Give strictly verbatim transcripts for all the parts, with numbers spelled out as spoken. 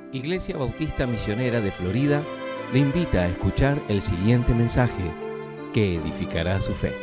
Iglesia Bautista Misionera de Florida le invita a escuchar el siguiente mensaje que edificará su fe.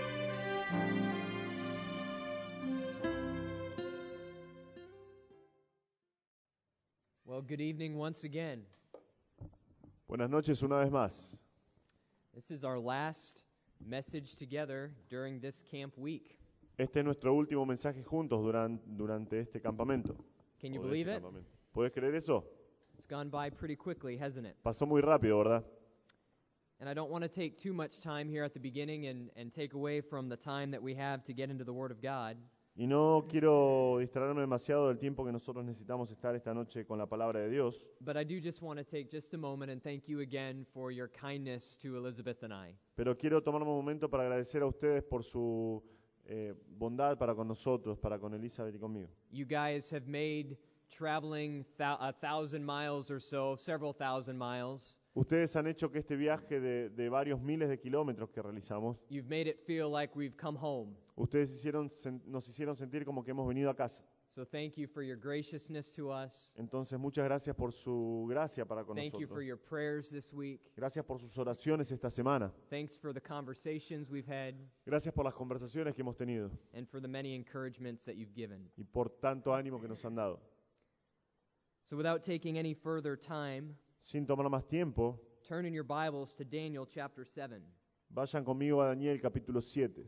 Well, good evening once again. Buenas noches una vez más. This is our last message together during this camp week. Este es nuestro último mensaje juntos duran, durante este campamento. Can you O de believe este it? campamento. ¿Puedes creer eso? It's gone by pretty quickly, hasn't it? Pasó muy rápido, ¿verdad? And I don't want to take too much time here at the beginning and, and take away from the time that we have to get into the Word of God. Y no quiero distraerme demasiado del tiempo que nosotros necesitamos estar esta noche con la palabra de Dios. But I do just want to take just a moment and thank you again for your kindness to Elizabeth and I. Pero quiero tomarme un momento para agradecer a ustedes por su eh, bondad para con nosotros, para con Elizabeth y conmigo. You guys have made traveling thou- a thousand miles or so, several thousand miles, Ustedes han hecho que este viaje de, de varios miles de kilómetros que realizamos, you've made it feel like we've come home. ustedes hicieron, sen- nos hicieron sentir como que hemos venido a casa. So thank you for your graciousness to us. Entonces, muchas gracias por su gracia para con Thank you for nosotros. your prayers this week. Gracias por sus oraciones esta semana. Thanks for the conversations we've had Gracias por las conversaciones que hemos tenido and for the many encouragements that you've given. y por tanto ánimo que nos han dado. So without taking any further time, Sin tomar más tiempo, turn in your Bibles to Daniel chapter seven. vayan conmigo a Daniel capítulo siete.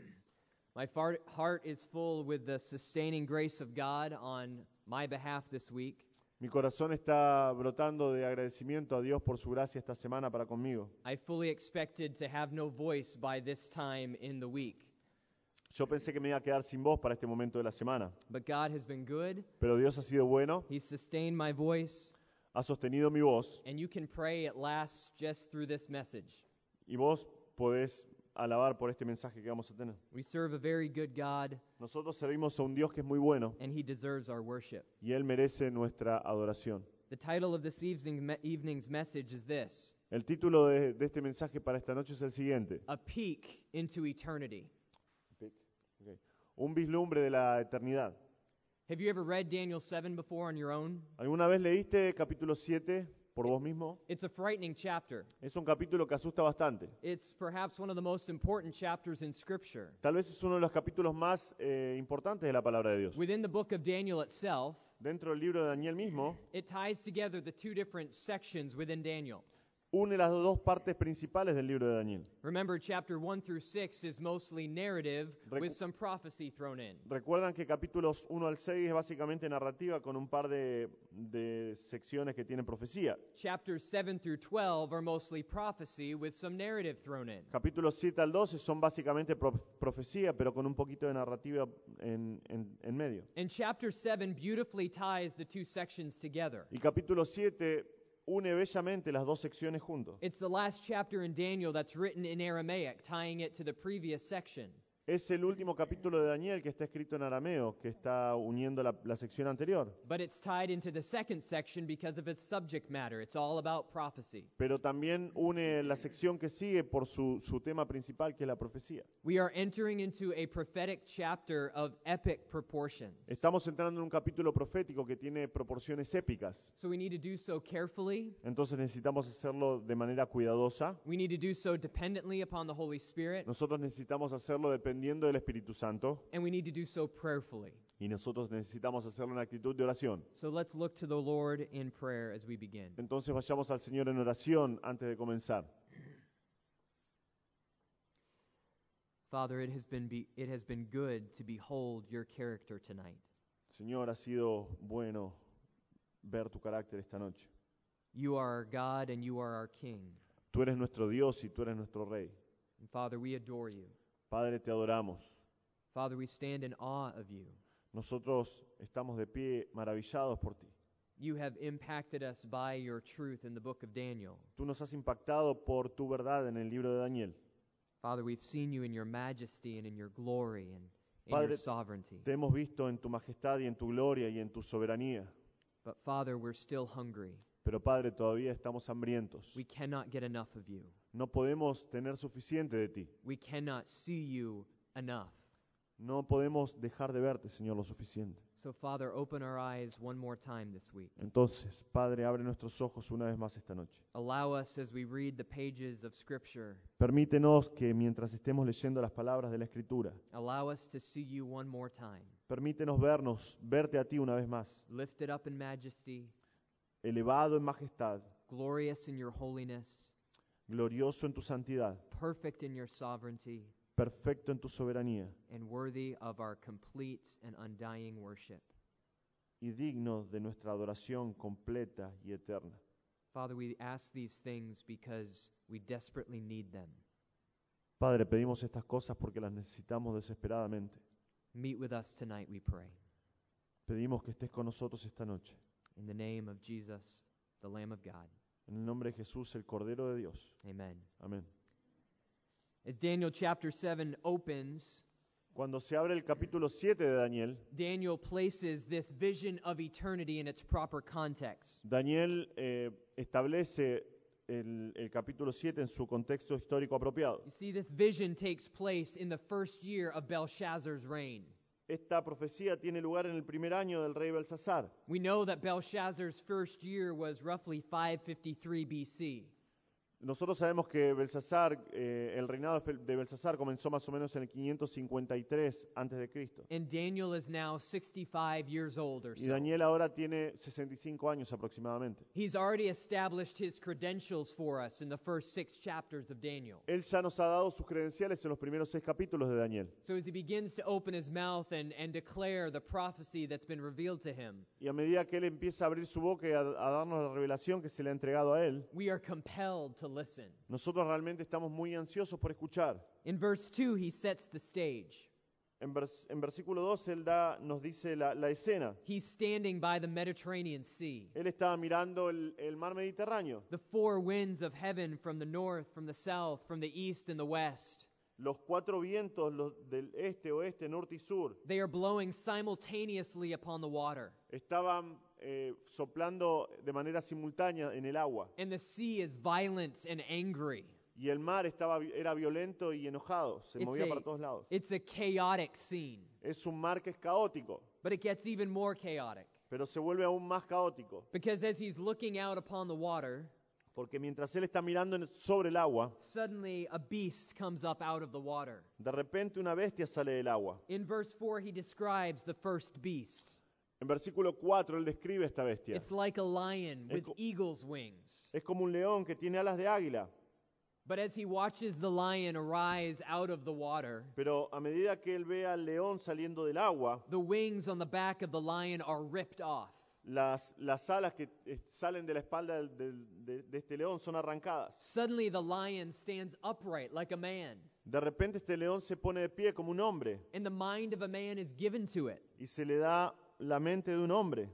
My far- heart is full with the sustaining grace of God on my behalf this week. Mi corazón está brotando de agradecimiento a Dios por su gracia esta semana para conmigo. I fully expected to have no voice by this time in the week, Yo pensé que me iba a quedar sin voz para este momento de la semana, but God has been good. pero Dios ha sido bueno, He sustained my voice, ha sostenido mi voz and you can pray at last just through this message. y vos podés alabar por este mensaje que vamos a tener. We serve a very good God, Nosotros servimos a un Dios que es muy bueno and He deserves our worship. y Él merece nuestra adoración. The title of this evening, me- evening's message is this: El título de, de este mensaje para esta noche es el siguiente. A Peek into Eternity. Okay. Un vislumbre de la eternidad. Have you ever read Daniel seven before on your own? ¿Alguna vez leíste capítulo siete por vos mismo? It's a frightening chapter. Es un capítulo que asusta bastante. It's perhaps one of the most important chapters in Scripture. Tal vez es uno de los capítulos más eh, importantes de la palabra de Dios. Within the book of Daniel itself, Dentro del libro de Daniel mismo, it ties together the two different sections within Daniel. une las dos partes principales del libro de Daniel. Remember, chapter one through six is mostly narrative Recu- with some prophecy thrown in. Recuerdan que capítulos uno al seis es básicamente narrativa con un par de, de secciones que tienen profecía. Chapters seven through twelve are mostly prophecy with some narrative thrown in. Capítulos siete al doce son básicamente pro- profecía, pero con un poquito de narrativa en, en- en medio. And chapter seven beautifully ties the two sections together. Y capítulo siete une bellamente las dos secciones juntos. It's the last chapter in Daniel that's written in Aramaic, tying it to the previous section. Es el último capítulo de Daniel que está escrito en arameo, que está uniendo la, la sección anterior. But it's tied into the second section because of its subject matter. It's all about prophecy. Pero también une la sección que sigue por su, su tema principal, que es la profecía. We are entering into a prophetic chapter of epic proportions. Estamos entrando en un capítulo profético que tiene proporciones épicas. So we need to do so carefully. Entonces necesitamos hacerlo de manera cuidadosa. We need to do so dependently upon the Holy Spirit. Nosotros necesitamos hacerlo dependiendo del Espíritu Santo. And we need to do so prayerfully. Y nosotros necesitamos hacerlo en actitud de oración. So let's look to the Lord in prayer as we begin. Entonces vayamos al Señor en oración antes de comenzar. Father, it has been be, it has been good to behold your character tonight. Señor, ha sido bueno ver tu carácter esta noche. You are our God and you are our King. Tú eres nuestro Dios y tú eres nuestro Rey. And Father, we adore you. Padre, te adoramos. Father, we stand in awe of you. Nosotros estamos de pie maravillados por ti. You have impacted us by your truth in the book of Daniel. Tú nos has impactado por tu verdad en el libro de Daniel. Father, we've seen you in your majesty and in your glory and in Padre, your sovereignty. Te hemos visto en tu majestad y en tu gloria y en tu soberanía. But Father, we're still hungry. Pero Padre, todavía estamos hambrientos. We cannot get enough of you. No podemos tener suficiente de ti. We cannot see you enough. No podemos dejar de verte, Señor, lo suficiente. So, Father, open our eyes one more time this week. Entonces, Padre, abre nuestros ojos una vez más esta noche. Allow us, as we read the pages of Scripture, Permítenos que mientras estemos leyendo las palabras de la Escritura, allow us to see you one more time, permítenos vernos, verte a ti una vez más, lifted up in majesty, elevado en majestad, glorious in your holiness, glorioso en tu santidad, perfect in your sovereignty, perfecto en tu soberanía and worthy of our complete and undying worship. y digno de nuestra adoración completa y eterna. Father, we ask these things because we desperately need them. Padre, pedimos estas cosas porque las necesitamos desesperadamente. Meet with us tonight, we pray. Pedimos que estés con nosotros esta noche. In the name of Jesus, the Lamb of God. En el nombre de Jesús, el Cordero de Dios. Amen. Amén. As Daniel chapter seven opens, Cuando se abre el capítulo siete de Daniel, Daniel places this vision of eternity in its proper context. Daniel eh, establece el, el capítulo siete en su contexto histórico apropiado. You see, this vision takes place in the first year of Belshazzar's reign. Esta profecía tiene lugar en el primer año del rey Belsasar. We know that Belshazzar's first year was roughly five fifty-three B C. Nosotros sabemos que Belsasar, eh, el reinado de Belsasar comenzó más o menos en el quinientos cincuenta y tres antes de Cristo. And Daniel is now sixty-five years old or Y so. Daniel ahora tiene sesenta y cinco años aproximadamente. He's already established his credentials for us in the first six chapters of Daniel. Él ya nos ha dado sus credenciales en los primeros seis capítulos de Daniel. So as he begins to open his mouth and, and declare the prophecy that's been revealed to him, Y a medida que él empieza a abrir su boca y a, a darnos la revelación que se le ha entregado a él, we are compelled to listen. nosotros realmente estamos muy ansiosos por escuchar. In verse two, he sets the stage. En, vers- en versículo dos, él da, nos dice la, la escena. He's standing by the Mediterranean Sea. Él estaba mirando el, el mar Mediterráneo. The four winds of heaven from the north, from the south, from the east and the west. Los cuatro vientos los del este, oeste, norte y sur They are blowing simultaneously upon the water. estaban eh, soplando de manera simultánea en el agua. And the sea is violent and angry. Y el mar estaba, vi- era violento y enojado, se It's movía a- para todos lados. It's a chaotic scene, Es un mar que es caótico, but it gets even more chaotic. pero se vuelve aún más caótico. Because as he's looking out upon the water, Porque mientras él está mirando en- sobre el agua, suddenly a beast comes up out of the water. de repente una bestia sale del agua. In verse four, he describes the first beast. En versículo cuatro él describe esta bestia. It's like a lion with co- eagle's wings. Es como un león que tiene alas de águila. But as he watches the lion arise out of the water, Pero a medida que él ve al león saliendo del agua, the wings on the back of the lion are ripped off. las, las alas que eh, salen de la espalda del- del- de, de este león son arrancadas. Suddenly the lion stands upright like a man, De repente este león se pone de pie como un hombre and the mind of a man is given to it. y se le da la mente de un hombre.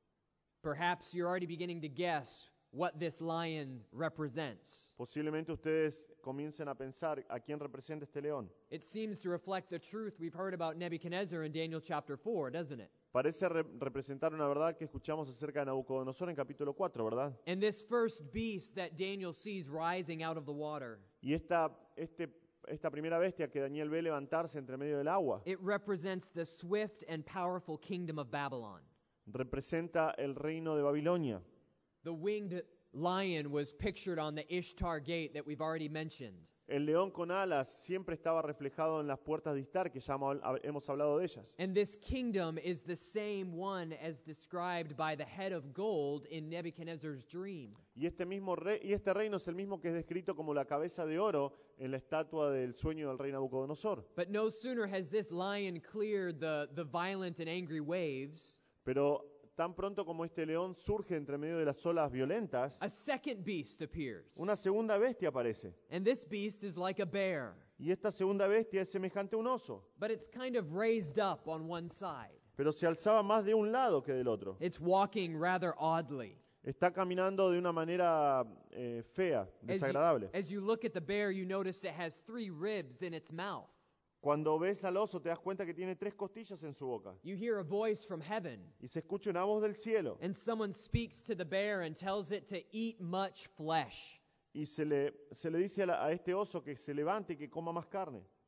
Perhaps you're already beginning to guess what this lion represents. Posiblemente ustedes comiencen a pensar a quién representa este león. It seems to reflect the truth we've heard about Nebuchadnezzar in Daniel chapter four, doesn't it? Parece re- representar una verdad que escuchamos acerca de Nabucodonosor en capítulo cuatro, ¿verdad? And this first beast that Daniel sees rising out of the water, Y esta, este, esta primera bestia que Daniel ve levantarse entre medio del agua it represents the swift and powerful kingdom of Babylon. representa el reino de Babilonia. The winged lion was pictured on the Ishtar gate that we've already mentioned. El león con alas siempre estaba reflejado en las puertas de Istar, que ya hemos hemos hablado de ellas. And this kingdom is the same one as described by the head of gold in Nebuchadnezzar's dream. Y este, mismo rey, y este reino es el mismo que es descrito como la cabeza de oro en la estatua del sueño del rey Nabucodonosor. But no sooner has this lion cleared the, the violent and angry waves, Pero tan pronto como este león surge entre medio de las olas violentas, a second beast appears. una segunda bestia aparece. And this beast is like a bear, Y esta segunda bestia es semejante a un oso, but it's kind of raised up on one side. pero se alzaba más de un lado que del otro. It's walking rather oddly. Está caminando de una manera eh, fea, As you, desagradable. as you look at the bear, you notice it has three ribs in its mouth. Cuando ves al oso te das cuenta que tiene tres costillas en su boca. You hear a voice from heaven, Y se escucha una voz del cielo. and someone speaks to the bear and tells it to eat much flesh. Y se le, se le dice a, la- a este oso que se levante y que coma más carne.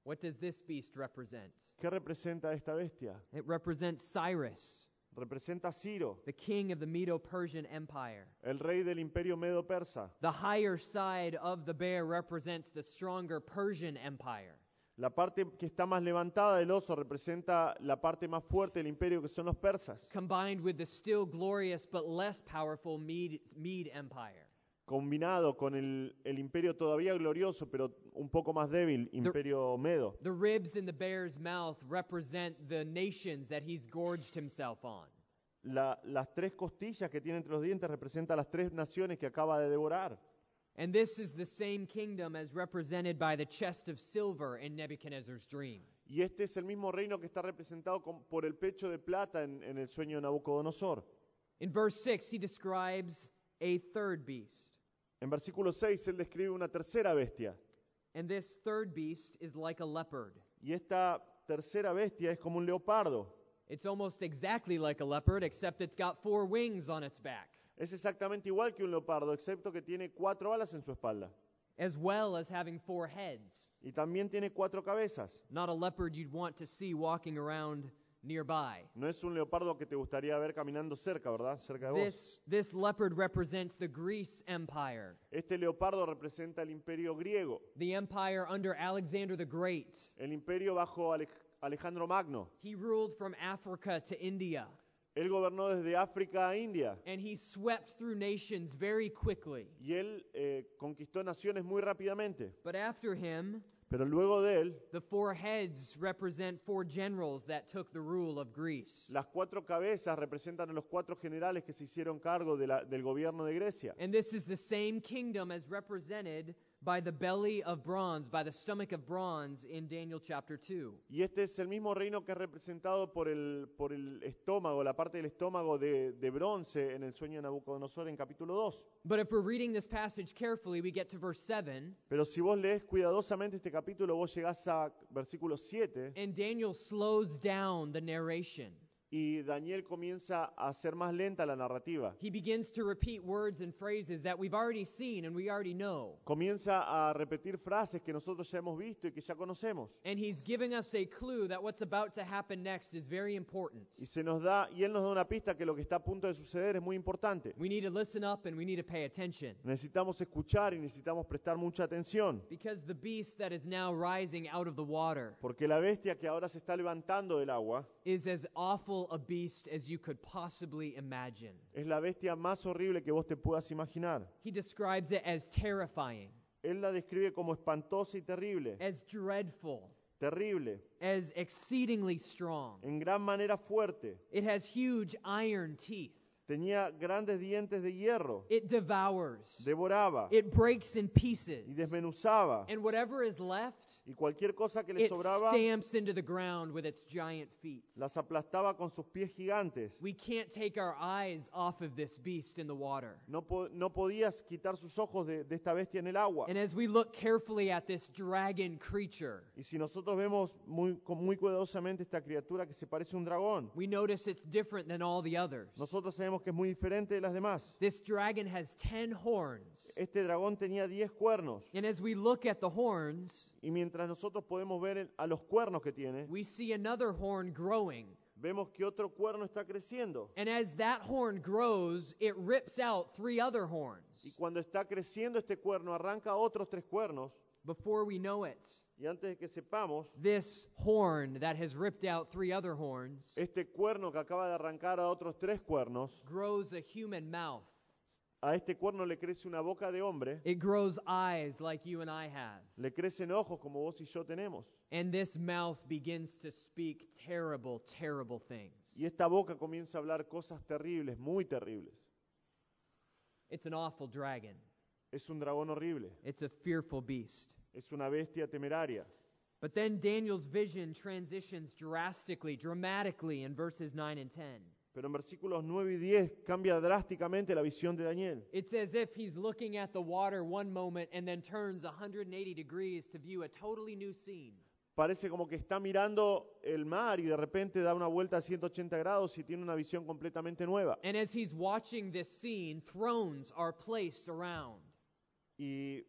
What does this beast represent? ¿Qué representa esta bestia? It represents Cyrus, Representa a Ciro, the king of the Medo-Persian Empire. el rey del imperio medo-persa. The higher side of the bear represents the stronger Persian Empire. La parte que está más levantada del oso representa la parte más fuerte del imperio, que son los persas, Combined with the still glorious but less powerful Mede, Mede Empire. combinado con el, el imperio todavía glorioso, pero un poco más débil, imperio medo. The ribs in the bear's mouth represent the nations that he's gorged himself on. La- las tres costillas que tiene entre los dientes representan las tres naciones que acaba de devorar. And this is the same kingdom as represented by the chest of silver in Nebuchadnezzar's dream. Y este es el mismo reino que está representado con- por el pecho de plata en, en el sueño de Nabucodonosor. In verse six, he describes a third beast. En versículo seis, él describe una tercera bestia. And this third beast is like a leopard. Y esta tercera bestia es como un leopardo. It's almost exactly like a leopard, except it's got four wings on its back, Es exactamente igual que un leopardo, excepto que tiene cuatro alas en su espalda. as well as having four heads. Y también tiene cuatro cabezas. Not a leopard you'd want to see walking around nearby. No es un leopardo que te gustaría ver caminando cerca, ¿verdad? Cerca de vos. This, this leopard represents the Greece Empire, Este leopardo representa el imperio griego, the empire under Alexander the Great. el imperio bajo Ale- Alejandro Magno. He ruled from Africa to India, Él gobernó desde África a India and he swept through nations very quickly. y él eh, conquistó naciones muy rápidamente. But after him, Pero luego de él, the four heads represent four generals that took the rule of Greece. las cuatro cabezas representan a los cuatro generales que se hicieron cargo de la- del gobierno de Grecia. And this is the same kingdom as represented by the belly of bronze, by the stomach of bronze in Daniel chapter two. Y este es el mismo reino que es representado por el, por el estómago, la parte del estómago de, de bronce en el sueño de Nabucodonosor en capítulo dos. But if we're reading this passage carefully, we get to verse seven, Pero si vos lees cuidadosamente este capítulo, vos llegás a versículo siete and Daniel slows down the narration. y Daniel comienza a hacer más lenta la narrativa. He begins to repeat words and phrases that we've already seen and we already know. Comienza a repetir frases que nosotros ya hemos visto y que ya conocemos. And he's giving us a clue that what's about to happen next is very important. Y se nos da, y él nos da una pista que lo que está a punto de suceder es muy importante. We need to listen up and we need to pay attention. Necesitamos escuchar y necesitamos prestar mucha atención. Because the beast that is now rising out of the water Porque la bestia que ahora se está levantando del agua is as awful a beast as you could possibly imagine. es la bestia más horrible que vos te puedas imaginar. He describes it as terrifying, Él la describe como espantosa y terrible. as dreadful, Terrible. as exceedingly strong. En gran manera fuerte. It has huge iron teeth. Tenía grandes dientes de hierro. It devours. Devoraba It breaks in pieces. y desmenuzaba. And whatever is left, Y cualquier cosa que le it sobraba stamps into the ground with its giant feet. las aplastaba con sus pies gigantes. We can't take our eyes off of this beast in the water. No, po- no podías quitar sus ojos de, de esta bestia en el agua. And as we look carefully at this dragon creature, Y si nosotros vemos muy, con- muy cuidadosamente esta criatura que se parece a un dragón, we notice it's different than all the others. nosotros sabemos que es muy diferente de las demás. This dragon has ten horns. Este dragón tenía diez cuernos. And as we look at the horns, Y mientras nosotros podemos ver en- a los cuernos que tiene, we see another horn growing. vemos que otro cuerno está creciendo. And as that horn grows, it rips out three other horns. Y cuando está creciendo este cuerno, arranca otros tres cuernos. Before we know it, Y antes de que sepamos, this horn that has ripped out three other horns este cuerno que acaba de arrancar a otros tres cuernos, grows a human mouth. a este cuerno le crece una boca de hombre, It grows eyes like you and I have. le crecen ojos como vos y yo tenemos. And this mouth begins to speak terrible, terrible things. Y esta boca comienza a hablar cosas terribles, muy terribles. It's an awful dragon. Es un dragón horrible, It's a fearful beast. es una bestia temeraria. But then Daniel's vision transitions drastically, dramatically in verses nine and ten. Pero en versículos nueve y diez cambia drásticamente la visión de Daniel. It's as if he's looking at the water one moment and then turns one hundred eighty degrees to view a totally new scene. Parece como que está mirando el mar y de repente da una vuelta a ciento ochenta grados y tiene una visión completamente nueva. And as he's watching this scene, thrones are placed around. Y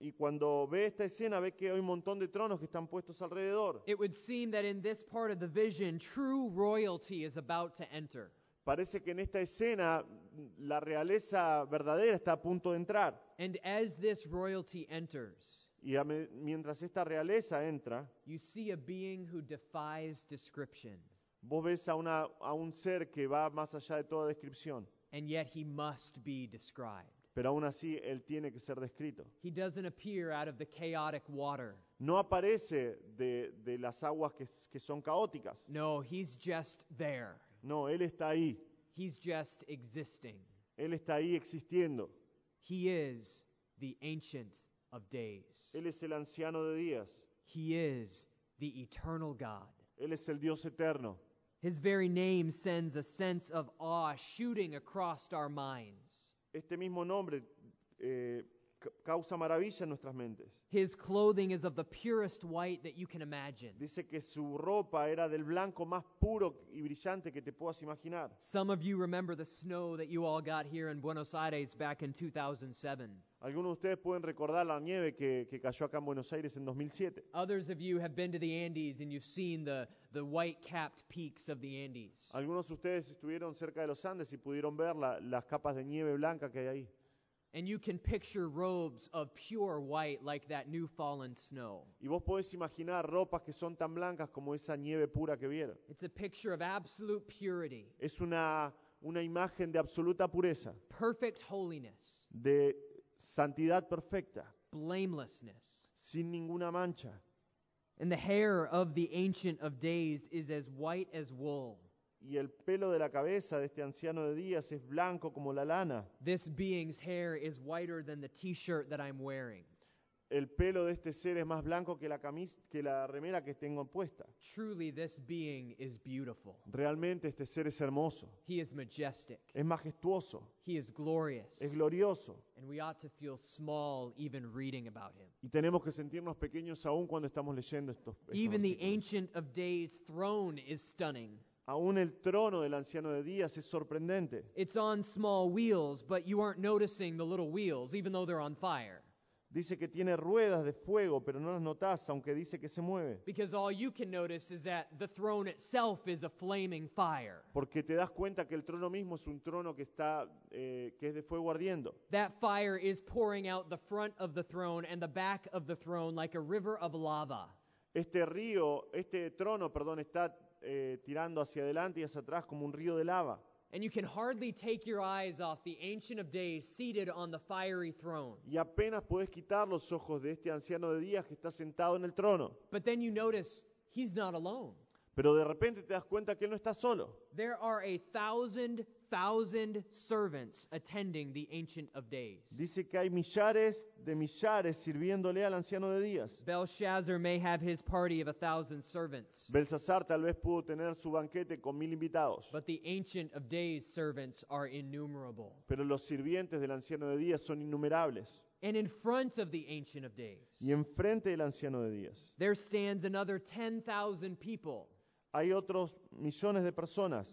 y cuando ve esta escena ve que hay un montón de tronos que están puestos alrededor. It would seem that in this part of the vision, true royalty is about to enter. Parece que en esta escena la realeza verdadera está a punto de entrar. And as this royalty enters, Y a me- mientras esta realeza entra, you see a being who defies description, vos ves a, una, a un ser que va más allá de toda descripción. and yet he must be described. Pero aún así él tiene que ser descrito. He doesn't appear out of the chaotic water. No aparece de, de las aguas que, que son caóticas. No, he's just there. No, él está ahí. He's just existing. Él está ahí existiendo. He is the Ancient of Days. Él es el anciano de días. He is the eternal God. Él es el Dios eterno. His very name sends a sense of awe shooting across our minds. Este mismo nombre eh, ca- causa maravilla en nuestras mentes. His clothing is of the purest white that you can imagine. Dice que su ropa era del blanco más puro y brillante que te puedas imaginar. Some of you remember the snow that you all got here in Buenos Aires back in two thousand seven. Algunos de ustedes pueden recordar la nieve que, que cayó acá en Buenos Aires en dos mil siete. Others of you have been to the Andes and you've seen the, the white-capped peaks of the Andes. Algunos de ustedes estuvieron cerca de los Andes y pudieron ver la- las capas de nieve blanca que hay ahí. And you can picture robes of pure white like that new fallen snow. Y vos podés imaginar ropas que son tan blancas como esa nieve pura que vieron. It's a picture of absolute purity, Es una, una imagen de absoluta pureza, perfect holiness, de santidad perfecta, blamelessness. sin ninguna mancha. And the hair of the Ancient of Days is as white as wool. Y el pelo de la cabeza de este anciano de días es blanco como la lana. This being's hair is whiter than the t-shirt that I'm wearing. El pelo de este ser es más blanco que la camisa, que la remera que tengo puesta. Truly, this being is beautiful. Realmente este ser es hermoso, He is majestic. es majestuoso, He is glorious. es glorioso. And we ought to feel small even reading about him. Y tenemos que sentirnos pequeños aún cuando estamos leyendo estos, estos Even the versículos. Ancient of Days throne is stunning. Aún el trono del anciano de días es sorprendente. It's on small wheels, but you aren't noticing the little wheels, even though they're on fire. Dice que tiene ruedas de fuego, pero no las notás, aunque dice que se mueve. Because all you can notice is that the throne itself is a flaming fire. Porque te das cuenta que el trono mismo es un trono que está, eh, que es de fuego ardiendo. That fire is pouring out the front of the throne and the back of the throne like a river of lava. Este río, este trono, perdón, está eh, tirando hacia adelante y hacia atrás como un río de lava. And you can hardly take your eyes off the Ancient of Days seated on the fiery throne. Y apenas puedes quitar los ojos de este anciano de días que está sentado en el trono. But then you notice he's not alone. Pero de repente te das cuenta que él no está solo. There are a thousand, thousand servants attending the Ancient of Days. Dice que hay millares de millares sirviéndole al anciano de días. Belshazzar may have his party of a thousand servants, Belsasar tal vez pudo tener su banquete con mil invitados. but the Ancient of Days servants are innumerable. Pero los sirvientes del anciano de días son innumerables. And in front of the Ancient of Days, Y enfrente del anciano de días there stands another ten thousand people. hay otros millones de personas,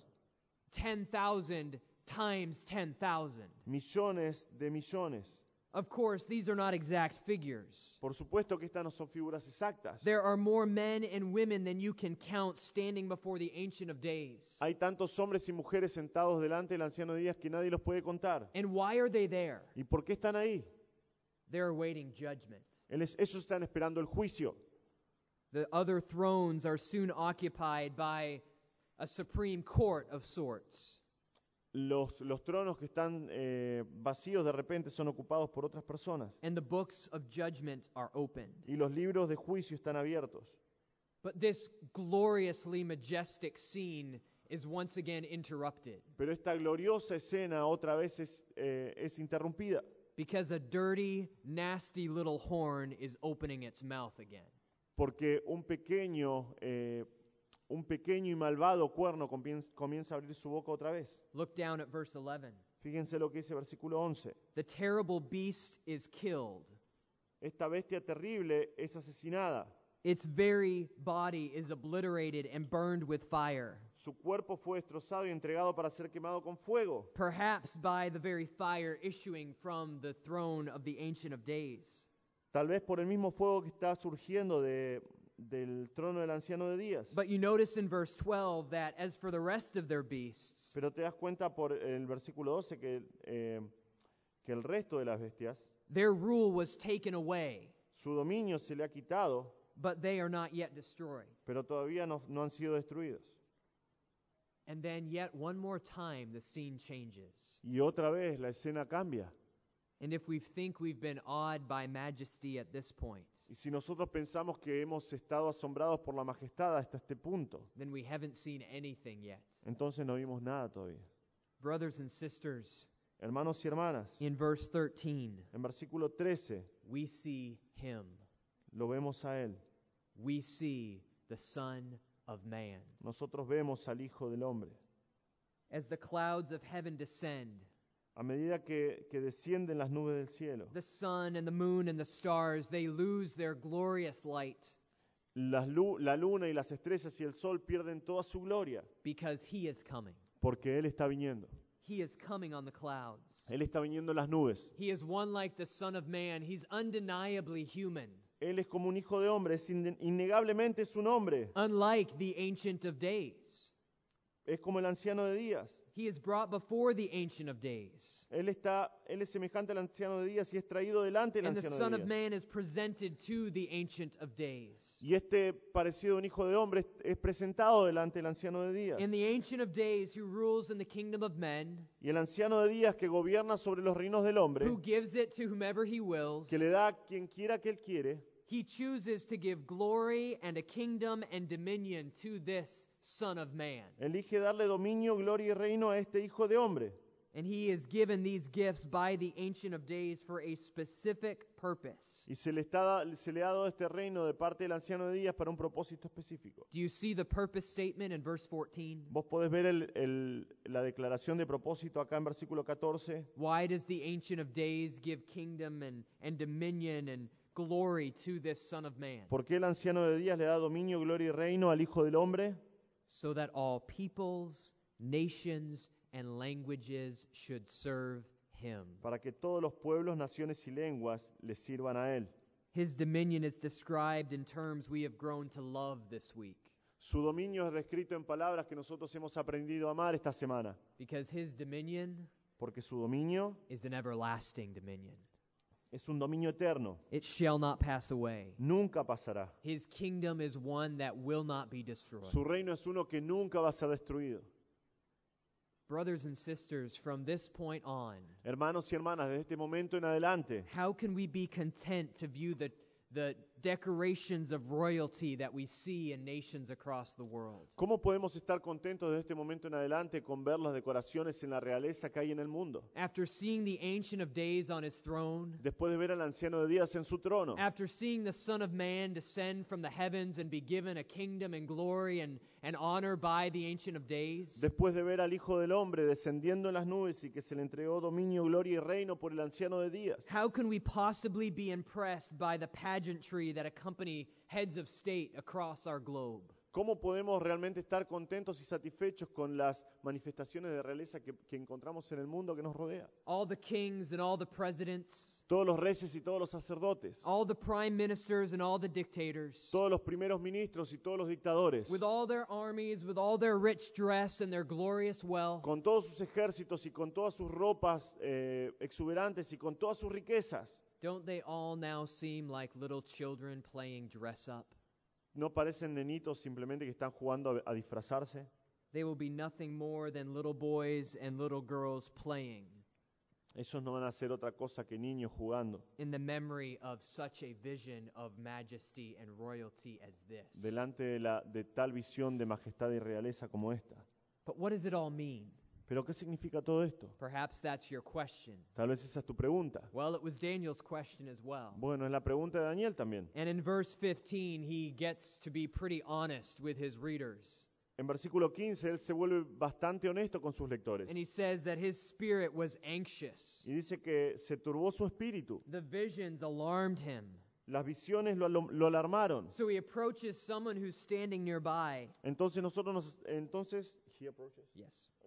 ten thousand times ten thousand. millones de millones. Of course, these are not exact figures. Por supuesto que estas no son figuras exactas. There are more men and women than you can count standing before the Ancient of Days. Hay tantos hombres y mujeres sentados delante del anciano de días que nadie los puede contar. And why are they there? ¿Y por qué están ahí? They're awaiting judgment. Él es- Ellos están esperando el juicio. The other thrones are soon occupied by a supreme court of sorts. Los, los tronos que están eh, vacíos de repente son ocupados por otras personas. And the books of judgment are opened. Y los libros de juicio están abiertos. But this gloriously majestic scene is once again interrupted Pero esta gloriosa escena otra vez es, eh, es interrumpida. because a dirty, nasty little horn is opening its mouth again. Porque un pequeño, eh, un pequeño y malvado cuerno comienza, comienza a abrir su boca otra vez. Look down at verse eleven. Fíjense lo que dice versículo once. The terrible beast is killed. Esta bestia terrible es asesinada. Its very body is obliterated and burned with fire, Su cuerpo fue destrozado y entregado para ser quemado con fuego. perhaps by the very fire issuing from the throne of the Ancient of Days. Tal vez por el mismo fuego que está surgiendo de, del trono del anciano de Días. But you notice in verse twelve that as for the rest of their beasts, Pero te das cuenta por el versículo doce que, eh, que el resto de las bestias, their rule was taken away, su dominio se le ha quitado, but they are not yet destroyed. pero todavía no, no han sido destruidos. And then yet one more time the scene changes. Y otra vez la escena cambia. And if we think we've been awed by majesty at this point, Y si nosotros pensamos que hemos estado asombrados por la majestad hasta este punto, then we haven't seen anything yet. entonces no vimos nada todavía. Brothers and sisters, Hermanos y hermanas, in verse thirteen, en versículo trece we see him. lo vemos a Él. We see the Son of Man. Nosotros vemos al Hijo del Hombre. As the clouds of heaven descend, A medida que, que descienden las nubes del cielo, the sun and the moon and the stars, they lose their glorious light las lu- la luna y las estrellas y el sol pierden toda su gloria, because he is coming. porque Él está viniendo. He is coming on the clouds. Él está viniendo en las nubes. He is one like the Son of Man. He's undeniably human, Él es como un hijo de hombre, es inde- innegablemente es un hombre. unlike the Ancient of Days. Es como el anciano de días. He is brought before the Ancient of Days. Él, está, él es semejante al anciano de días y es traído delante del And the anciano Son de of días. Man is presented to the Ancient of Days. Y este parecido a un hijo de hombre es, es presentado delante del anciano de días. And the Ancient of Days, who rules in the kingdom of men, Y el anciano de días que gobierna sobre los reinos del hombre, who gives it to whomever he wills, que le da a quien quiera que él quiere, he chooses to give glory and a kingdom and dominion to this Son of Man. elige darle dominio, gloria y reino a este hijo de hombre. And he is given these gifts by the Ancient of Days for a specific purpose. Y se le, está, da- se le ha dado este reino de parte del anciano de días para un propósito específico. Do you see the purpose statement in verse fourteen? Vos podés ver el- el- la declaración de propósito acá en versículo catorce. Why does the Ancient of Days give kingdom and, and dominion and glory to this Son of Man? ¿Por qué el anciano de días le da dominio, gloria y reino al hijo del hombre? So that all peoples, nations, and languages should serve him. Para que todos los pueblos, naciones y lenguas le sirvan a él. His dominion is described in terms we have grown to love this week, Su dominio es descrito en palabras que nosotros hemos aprendido a amar esta semana. because his dominion Porque su dominio is an everlasting dominion. es un dominio eterno. It shall not pass away. Nunca pasará. His kingdom is one that will not be destroyed. Su reino es uno que nunca va a ser destruido. Brothers and sisters, from this point on, Hermanos y hermanas, desde este momento en adelante, how can we be content to view the, the decorations of royalty that we see in nations across the world? ¿cómo podemos estar contentos desde este momento en adelante con ver las decoraciones en la realeza que hay en el mundo? After seeing the Ancient of Days on his throne, Después de ver al anciano de días en su trono, after seeing the Son of Man descend from the heavens and be given a kingdom and glory and, and honor by the Ancient of Days, después de ver al Hijo del Hombre descendiendo en las nubes y que se le entregó dominio, gloria y reino por el anciano de días, how can we possibly be impressed by the pageantry that accompany heads of state across our globe? ¿cómo podemos realmente estar contentos y satisfechos con las manifestaciones de realeza que, que encontramos en el mundo que nos rodea? All the kings and all the presidents, Todos los reyes y todos los sacerdotes, all the prime ministers and all the dictators, todos los primeros ministros y todos los dictadores, with all their armies, with all their rich dress and their glorious wealth, con todos sus ejércitos y con todas sus ropas eh, exuberantes y con todas sus riquezas, don't they all now seem like little children playing dress up? ¿no parecen nenitos simplemente que están jugando a, a disfrazarse? They will be nothing more than little boys and little girls playing Esos no van a hacer otra cosa que niños jugando in the memory of such a vision of majesty and royalty as this. delante de, la, de tal visión de majestad y realeza como esta. But what does it all mean? ¿Pero qué significa todo esto? Perhaps that's your question. Tal vez esa es tu pregunta. Well, it was Daniel's question as well. Bueno, es la pregunta de Daniel también. And in verse fifteen, he gets to be pretty honest with his readers. En versículo quince, él se vuelve bastante honesto con sus lectores. And he says that his spirit was anxious. Y dice que se turbó su espíritu. The visions alarmed him. Las visiones lo, alo- lo alarmaron. So he approaches someone who's standing nearby. Entonces nosotros nos... Entonces, he approaches. Yes.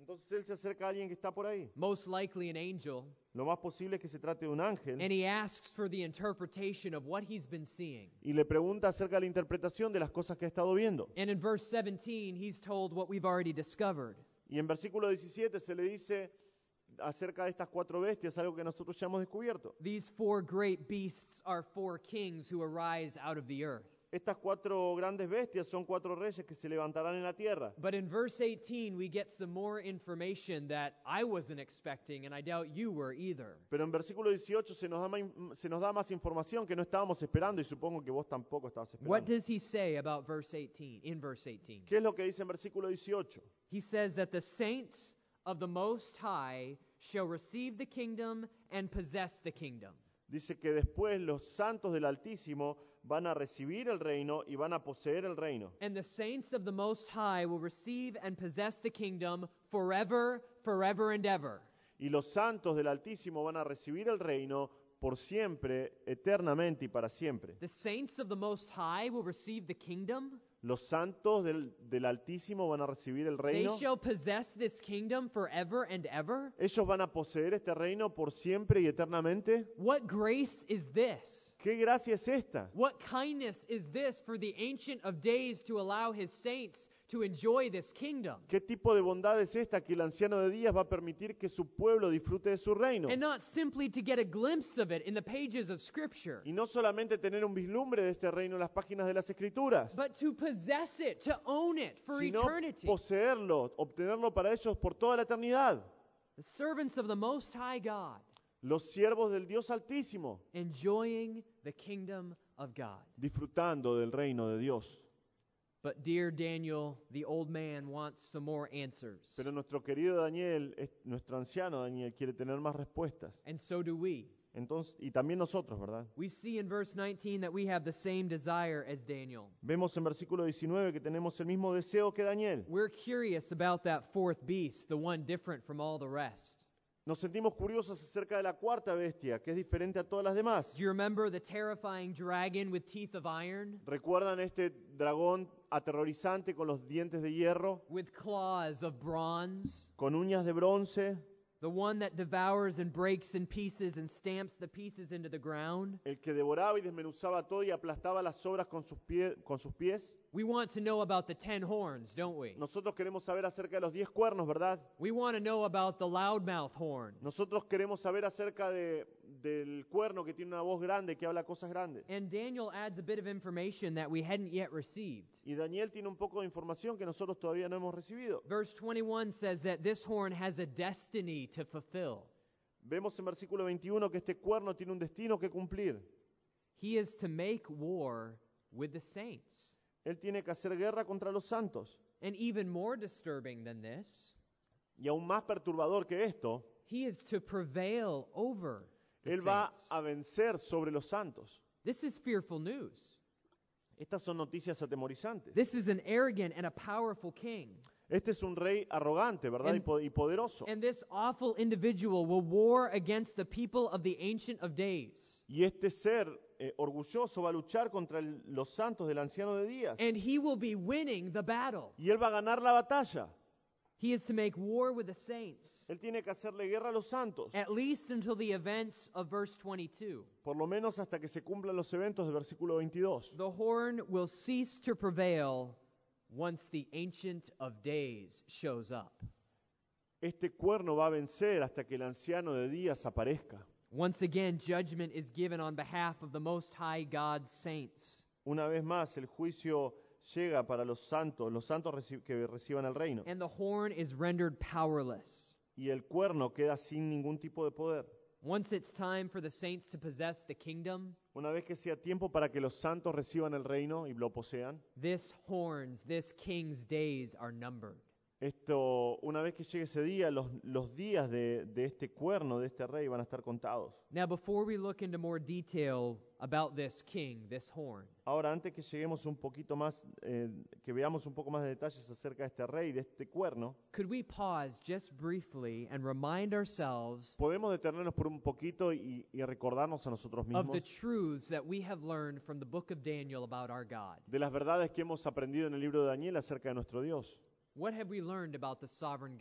Entonces él se acerca a alguien que está por ahí. most likely an angel, Lo más posible es que se trate de un ángel. and he asks for the interpretation of what he's been seeing. Y le pregunta acerca de la interpretación de las cosas que ha estado viendo. And in verse seventeen, he's told what we've already discovered. Y en versículo diecisiete se le dice acerca de estas cuatro bestias, algo que nosotros ya hemos descubierto. These four great beasts are four kings who arise out of the earth. Estas cuatro grandes bestias son cuatro reyes que se levantarán en la tierra. But in verse eighteen, we get some more information that I wasn't expecting, and I doubt you were either. Pero en versículo dieciocho se nos da más, se nos da más información que no estábamos esperando y supongo que vos tampoco estabas What esperando. does he say about verse eighteen, in verse eighteen? ¿Qué es lo que dice en versículo dieciocho? He says that the saints of the Most High shall receive the kingdom and possess the kingdom. Dice que después los santos del Altísimo van a recibir el reino y van a poseer el reino. And the saints of the Most High will receive and possess the kingdom forever, forever and ever. Y los santos del Altísimo van a recibir el reino por siempre, eternamente y para siempre. The saints of the Most High will receive the kingdom. Los santos del, del Altísimo van a recibir el They reino. shall possess this kingdom forever and ever. Ellos van a poseer este reino por siempre y eternamente. What grace is this? ¿Qué gracia es esta? What kindness is this for the Ancient of Days to allow his saints to enjoy this kingdom? ¿Qué tipo de bondad es esta que el anciano de días va a permitir que su pueblo disfrute de su reino? And not simply to get a glimpse of it in the pages of Scripture, Y no solamente tener un vislumbre de este reino en las páginas de las Escrituras, but to possess it, to own it for sino eternity. poseerlo, obtenerlo para ellos por toda la eternidad. The servants of the Most High God Los siervos del Dios Altísimo, enjoying the kingdom of God. disfrutando del reino de Dios. But dear Daniel, the old man wants some more answers. Pero nuestro querido Daniel, es- nuestro anciano Daniel, quiere tener más respuestas. And so do we. Entonces, y también nosotros, ¿verdad? We see in verse nineteen that we have the same desire as Daniel. Vemos en versículo diecinueve que tenemos el mismo deseo que Daniel. We're curious about that fourth beast, the one different from all the rest. Nos sentimos curiosos acerca de la cuarta bestia, que es diferente a todas las demás. Do you remember the terrifying dragon with teeth of iron, ¿Recuerdan este dragón aterrorizante con los dientes de hierro, with claws of bronze? con uñas de bronce? The one that devours and breaks in pieces and stamps the pieces into the ground? El que devoraba y desmenuzaba todo y aplastaba las obras con sus, pie- con sus pies. We want to know about the ten horns, don't we? Nosotros queremos saber acerca de los diez cuernos, ¿verdad? We want to know about the loudmouth horn. Nosotros queremos saber acerca de, del cuerno que tiene una voz grande, que habla cosas grandes. And Daniel adds a bit of information that we hadn't yet received. Y Daniel tiene un poco de información que nosotros todavía no hemos recibido. Verse twenty-one says that this horn has a destiny to fulfill. Vemos en versículo veintiuno que este cuerno tiene un destino que cumplir. He is to make war with the saints. Él tiene que hacer guerra contra los santos. And even more disturbing than this, Y aún más perturbador que esto, he is to prevail over the Él va saints. a vencer sobre los santos. This is fearful news. Estas son noticias atemorizantes. This is an arrogant and a powerful king. Este es un rey arrogante, ¿verdad? Y, And- po- y poderoso. And this awful individual will war against the people of the Ancient of Days. Y este ser eh, orgulloso va a luchar contra el- los santos del anciano de días. And he will be winning the battle. Y él va a ganar la batalla. He is to make war with the saints, Él tiene que hacerle guerra a los santos. at least until the events of verse twenty-two. Por lo menos hasta que se cumplan los eventos del versículo veintidós. The horn will cease to prevail once the Ancient of Days shows up. Este cuerno va a vencer hasta que el anciano de días aparezca. Once again, judgment is given on behalf of the Most High God's saints. Una vez más, el juicio llega para los santos, los santos reci- que reciban el reino. And the horn is rendered powerless. Y el cuerno queda sin ningún tipo de poder. Once it's time for the saints to possess the kingdom, Una vez que sea tiempo para que los santos reciban el reino y lo posean, this horn's, this king's days are numbered. esto, una vez que llegue ese día, los, los días de, de este cuerno, de este rey, van a estar contados. Now, before we look into more detail about this king, this horn, Ahora, antes que lleguemos un poquito más, eh, que veamos un poco más de detalles acerca de este rey, de este cuerno, could we pause just briefly and remind ourselves podemos detenernos por un poquito y, y recordarnos a nosotros of mismos the truths that we have learned from the book of Daniel about our God? de las verdades que hemos aprendido en el libro de Daniel acerca de nuestro Dios. What have we learned about the sovereign God?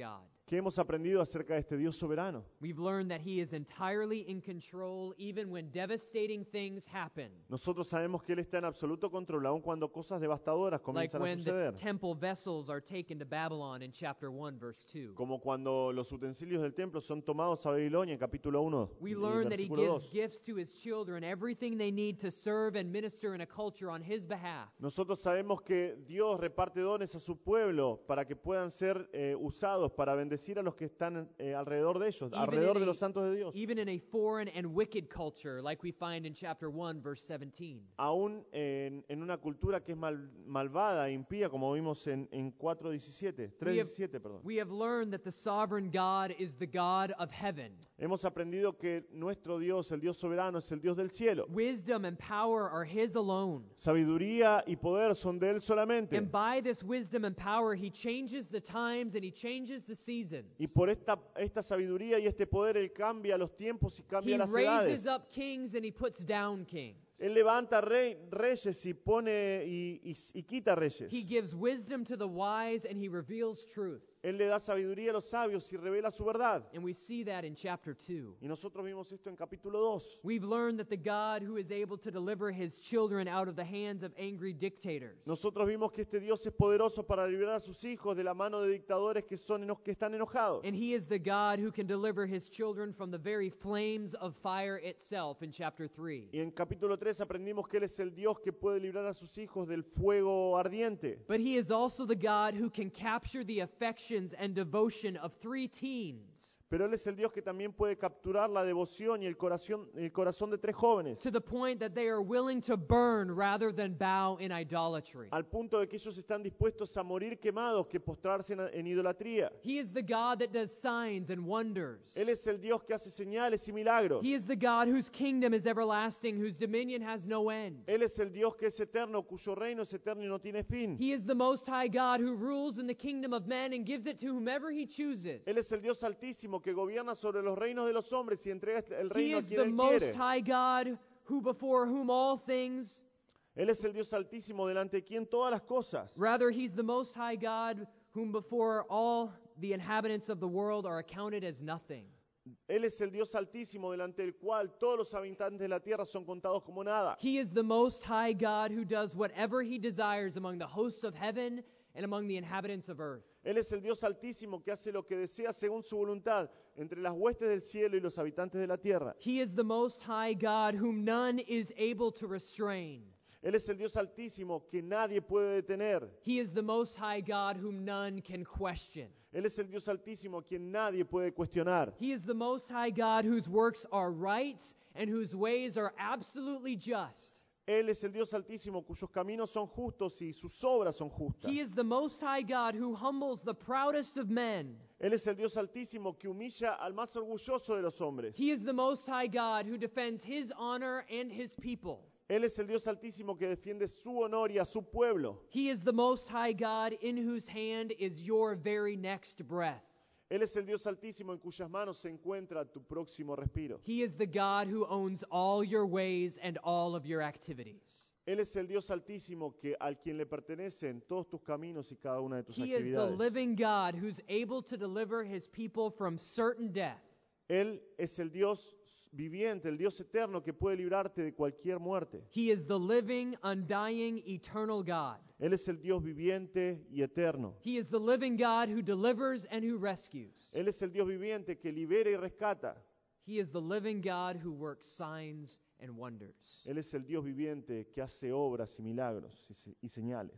¿Qué hemos aprendido acerca de este Dios soberano? We've learned that He is entirely in control even when devastating things happen. Nosotros sabemos que Él está en absoluto control, aun cuando cosas devastadoras Like comienzan a when the suceder. temple vessels are taken to Babylon in chapter one, verse two. Como cuando los utensilios del templo son tomados a Babilonia en capítulo uno, We y learn that He versículo gives dos. gifts to His children, everything they need to serve and minister in a culture on His behalf. Nosotros sabemos que Dios reparte dones a su pueblo para que puedan ser eh, usados para bendecir a los que están eh, alrededor de ellos, Even alrededor in de a- los santos de Dios. Even in a foreign and wicked culture, like we find in chapter one, verse seventeen. Aún en, en una cultura que es mal- malvada, impía, como vimos en, en cuatro diecisiete, tres diecisiete, perdón. We have learned that the sovereign God is the God of heaven. Hemos aprendido que nuestro Dios, el Dios soberano, es el Dios del cielo. Wisdom and power are His alone. Sabiduría y poder son de Él solamente. And by this wisdom and power, He changes the times and He changes the seasons. Y por esta, esta sabiduría y este poder, Él cambia los tiempos y cambia He las raises edades. up kings and He puts down kings. Él levanta rey- reyes y pone y, y- y quita reyes. He gives wisdom to the wise and He reveals truth. Él le da sabiduría a los sabios y revela su verdad. And we see that in chapter two. Y nosotros vimos esto en capítulo dos. We've learned that the God who is able to deliver His children out of the hands of angry dictators Nosotros vimos que este Dios es poderoso para liberar a sus hijos de la mano de dictadores que, son eno- que están enojados. and He is the God who can deliver His children from the very flames of fire itself in chapter three. Y en capítulo tres aprendimos que Él es el Dios que puede librar a sus hijos del fuego ardiente. But He is also the God who can capture the affections and devotion of three teens Pero Él es el Dios que también puede capturar la devoción y el corazón, el corazón de tres jóvenes. to the point that they are willing to burn rather than bow in idolatry. Al punto de que ellos están dispuestos a morir quemados que postrarse en, en idolatría. He is the God that does signs and wonders. Él es el Dios que hace señales y milagros. He is the God whose kingdom is everlasting, whose dominion has no end. Él es el Dios que es eterno, cuyo reino es eterno y no tiene fin. He is the Most High God who rules in the kingdom of men and gives it to whomever He chooses. Él es el Dios altísimo que gobierna sobre los reinos de los hombres y entrega el He reino a is quien the Él Most quiere. High God who before whom all things, Él es el Dios altísimo delante de quien todas las cosas. rather He's the Most High God whom before all the inhabitants of the world are accounted as nothing. Él es el Dios altísimo delante del cual todos los habitantes de la tierra son contados como nada. He is the Most High God who does whatever He desires among the hosts of heaven and among the inhabitants of earth. Él es el Dios altísimo que hace lo que desea según su voluntad entre las huestes del cielo y los habitantes de la tierra. He is the Most High God whom none is able to restrain. Él es el Dios altísimo que nadie puede detener. He is the Most High God whom none can question. Él es el Dios altísimo a quien nadie puede cuestionar. He is the Most High God whose works are right and whose ways are absolutely just. Él es el Dios altísimo cuyos caminos son justos y sus obras son justas. He is the Most High God who humbles the proudest of men. Él es el Dios altísimo que humilla al más orgulloso de los hombres. He is the Most High God who defends His honor and His people. Él es el Dios altísimo que defiende su honor y a su pueblo. He is the Most High God in whose hand is your very next breath. Él es el Dios altísimo en cuyas manos se encuentra tu próximo respiro. He is the God who owns all your ways and all of your activities. Él es el Dios altísimo que al quien le pertenecen todos tus caminos y cada una de tus He is the actividades. living God who's able to deliver His people from certain death. Él es el Dios viviente, el Dios eterno que puede librarte de cualquier muerte. He is the living, undying, eternal God. Él es el Dios viviente y eterno. He is the living God who delivers and who rescues. Él es el Dios viviente que libera y rescata. He is the living God who works signs and wonders. Él es el Dios viviente que hace obras y milagros y se- y señales.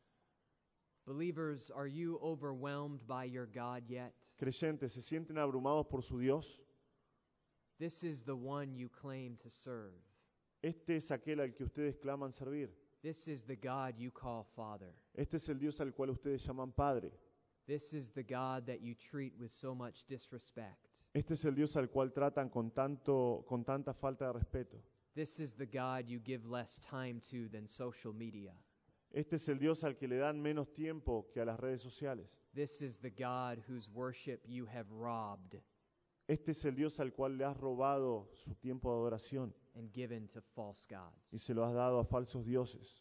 Believers, are you overwhelmed by your God yet? Creyentes, ¿se sienten abrumados por su Dios? This is the one you claim to serve. Este es aquel al que ustedes claman servir. This is the God you call Father. Este es el Dios al cual ustedes llaman Padre. This is the God that you treat with so much disrespect. Este es el Dios al cual tratan con, tanto, con tanta falta de respeto. This is the God you give less time to than social media. Este es el Dios al que le dan menos tiempo que a las redes sociales. This is the God whose worship you have robbed Este es el Dios al cual le has robado su tiempo de adoración and given to false y gods. se lo has dado a falsos dioses.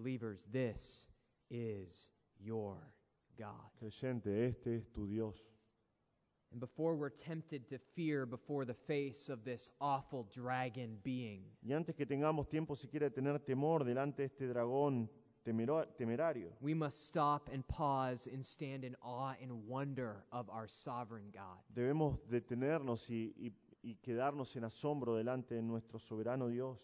Believers, this is your God. Creyente, este es tu Dios. And before we're tempted to fear before the face of this awful dragon being, Y antes que tengamos tiempo siquiera de tener temor delante de este dragón temero- temerario, we must stop and pause and stand in awe and wonder of our sovereign God. debemos detenernos y, y- y quedarnos en asombro delante de nuestro soberano Dios.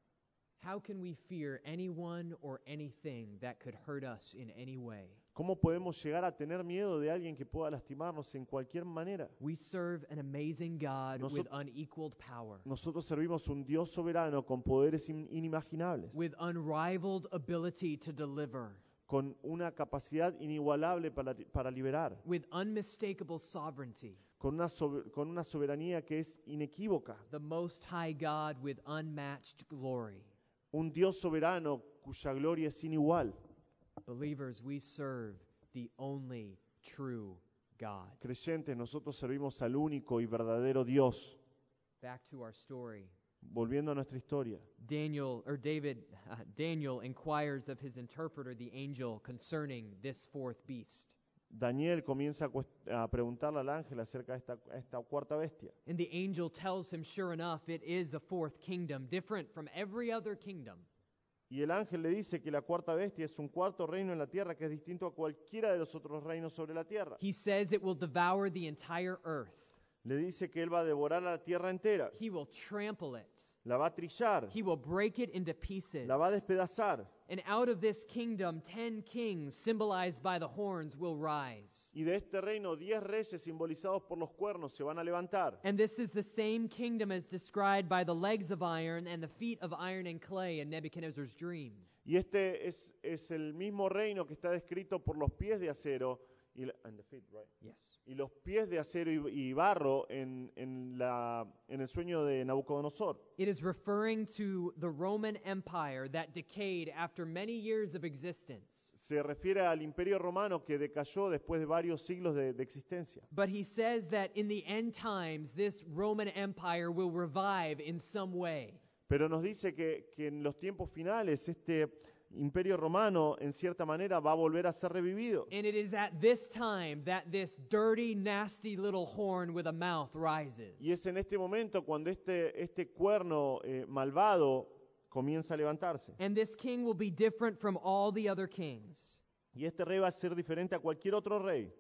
How can we fear anyone or anything that could hurt us in any way? ¿Cómo podemos llegar a tener miedo de alguien que pueda lastimarnos en cualquier manera? We serve an amazing God Nosot- with unequaled power, Nosotros servimos un Dios soberano con poderes in- inimaginables, with unrivaled ability to deliver, con una capacidad inigualable para, para liberar, with unmistakable sovereignty, con una, sobe- con una soberanía que es inequívoca, the Most High God with unmatched glory. un Dios soberano cuya gloria es sin igual. Believers, we serve the only true God. Creyentes, nosotros servimos al único y verdadero Dios. Back to our story. Volviendo a nuestra historia, Daniel, or David, uh, Daniel inquires of his interpreter, the angel, concerning this fourth beast. Daniel comienza a, cuest- a preguntarle al ángel acerca de esta, esta cuarta bestia. And the angel tells him, sure enough, it is a fourth kingdom, different from every other kingdom. Y el ángel le dice que la cuarta bestia es un cuarto reino en la tierra que es distinto a cualquiera de los otros reinos sobre la tierra. He says it will devour the entire earth. Le dice que él va a devorar a la tierra entera, He will trample it. la va a trillar, He will break it into pieces. la va a despedazar. And out of this kingdom, ten kings, symbolized by the horns, will rise. Y de este reino, diez reyes simbolizados por los cuernos se van a levantar. And this is the same kingdom as described by the legs of iron and the feet of iron and clay in Nebuchadnezzar's dream. Y este es, es el mismo reino que está descrito por los pies de acero y, la- and the feet, right? Yes. y los pies de acero y, y barro en, en, la, en el sueño de Nabucodonosor. It is referring to the Roman Empire that decayed after many years of existence. Se refiere al imperio romano que decayó después de varios siglos de, de existencia. But he says that in the end times, this Roman Empire will revive in some way. Pero nos dice que, que en los tiempos finales este imperio romano en cierta manera va a volver a ser revivido. And it is at this time that this dirty, nasty little horn with a mouth rises. Y es en este momento cuando este, este cuerno eh, malvado comienza a levantarse. And this king will be different from all the other kings. Y este rey va a ser diferente a cualquier otro rey.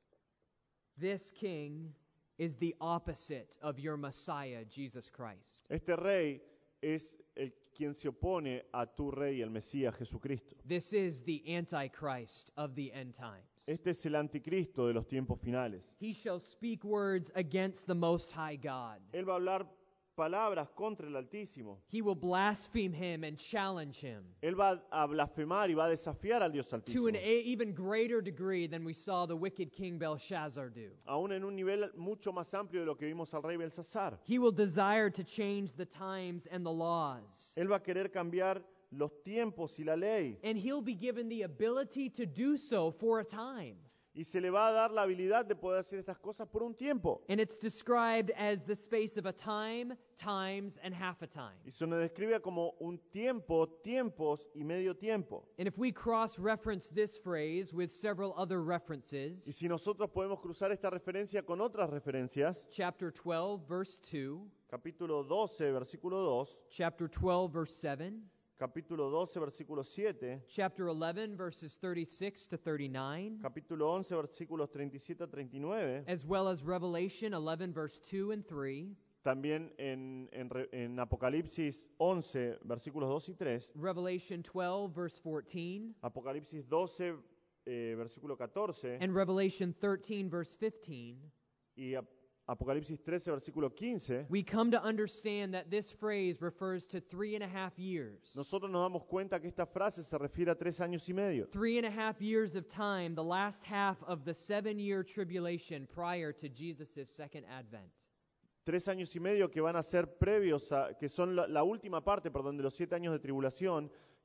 This king is the opposite of your Messiah, Jesus Christ. Este rey es el quien se opone a tu rey, el Mesías Jesucristo. This is the Antichrist of the end times. Este es el anticristo de los tiempos finales. He shall speak words against the Most High God. Él va a hablar palabras contra el Altísimo. He will blaspheme him and challenge him Él va a blasfemar y va a desafiar al Dios to Altísimo. an a- even greater degree than we saw the wicked king Belshazzar do. Aún en un nivel mucho más amplio de lo que vimos al rey Belsasar. He will desire to change the times and the laws. Él va a querer cambiar los tiempos y la ley. And he'll be given the ability to do so for a time. Y se le va a dar la habilidad de poder hacer estas cosas por un tiempo. And it's described as the space of a time, times, and half a time. Y se nos describe como un tiempo, tiempos y medio tiempo. And if we cross-reference this phrase with several other Y references, si nosotros podemos cruzar esta referencia con otras referencias, chapter twelve, verse two, capítulo doce, versículo dos, chapter twelve, verse seven, capítulo doce, versículo siete, chapter eleven, verses thirty-six to thirty-nine, capítulo once, versículos treinta y siete a treinta y nueve, as well as Revelation eleven, verse two and three, también en, en, re- en Apocalipsis once, versículos dos y tres, Revelation twelve, verse fourteen, Apocalipsis doce, eh, versículo catorce, and Revelation thirteen, verse fifteen, y Ap- Apocalipsis trece, versículo quince, we come to understand that this phrase refers to three and a half years. nosotros nos damos cuenta que esta frase se refiere a tres años y medio. Three and a half years of time, the last half of the seven-year tribulation prior to Jesus' second advent. Tres años y medio que van a ser previos, a, que son la, la última parte, perdón, de los siete años de tribulación,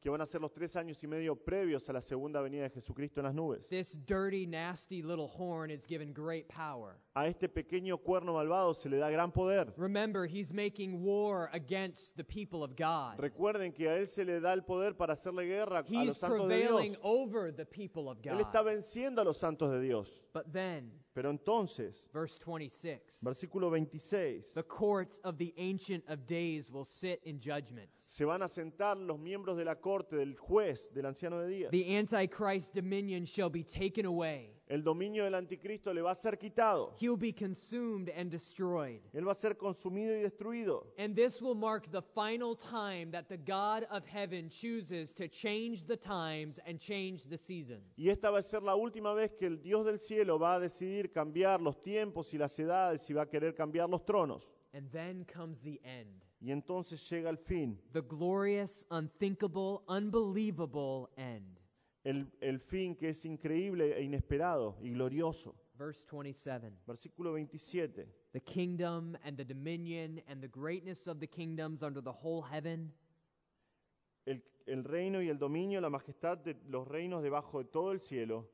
que van a ser los tres años y medio previos a la segunda venida de Jesucristo en las nubes. This dirty, nasty little horn is given great power. A este pequeño cuerno malvado se le da gran poder. Remember, he's making war against the people of God. Recuerden que a él se le da el poder para hacerle guerra a He's los santos de prevailing Dios. over the people of Él está God. venciendo a los santos de Dios. But then, Pero entonces, verse twenty-six, versículo veintiséis, the courts of the Ancient of Days will sit in judgment. se van a sentar los miembros de la corte, del juez, del anciano de días. The Antichrist dominion shall be taken away. El dominio del anticristo le va a ser quitado. He'll be consumed and destroyed. Él va a ser consumido y destruido. And this will mark the final time that the God of heaven chooses to change the times and change the seasons. Y esta va a ser la última vez que el Dios del cielo va a decidir cambiar los tiempos y las edades y va a querer cambiar los tronos. And then comes the end. Y entonces llega el fin, The glorious, unthinkable, unbelievable end. el, el fin que es increíble e inesperado y glorioso. Verse twenty-seven. Versículo veintisiete. The kingdom and the dominion and the greatness of the kingdoms under the whole heaven El, el reino y el dominio, la majestad de los reinos debajo de todo el cielo,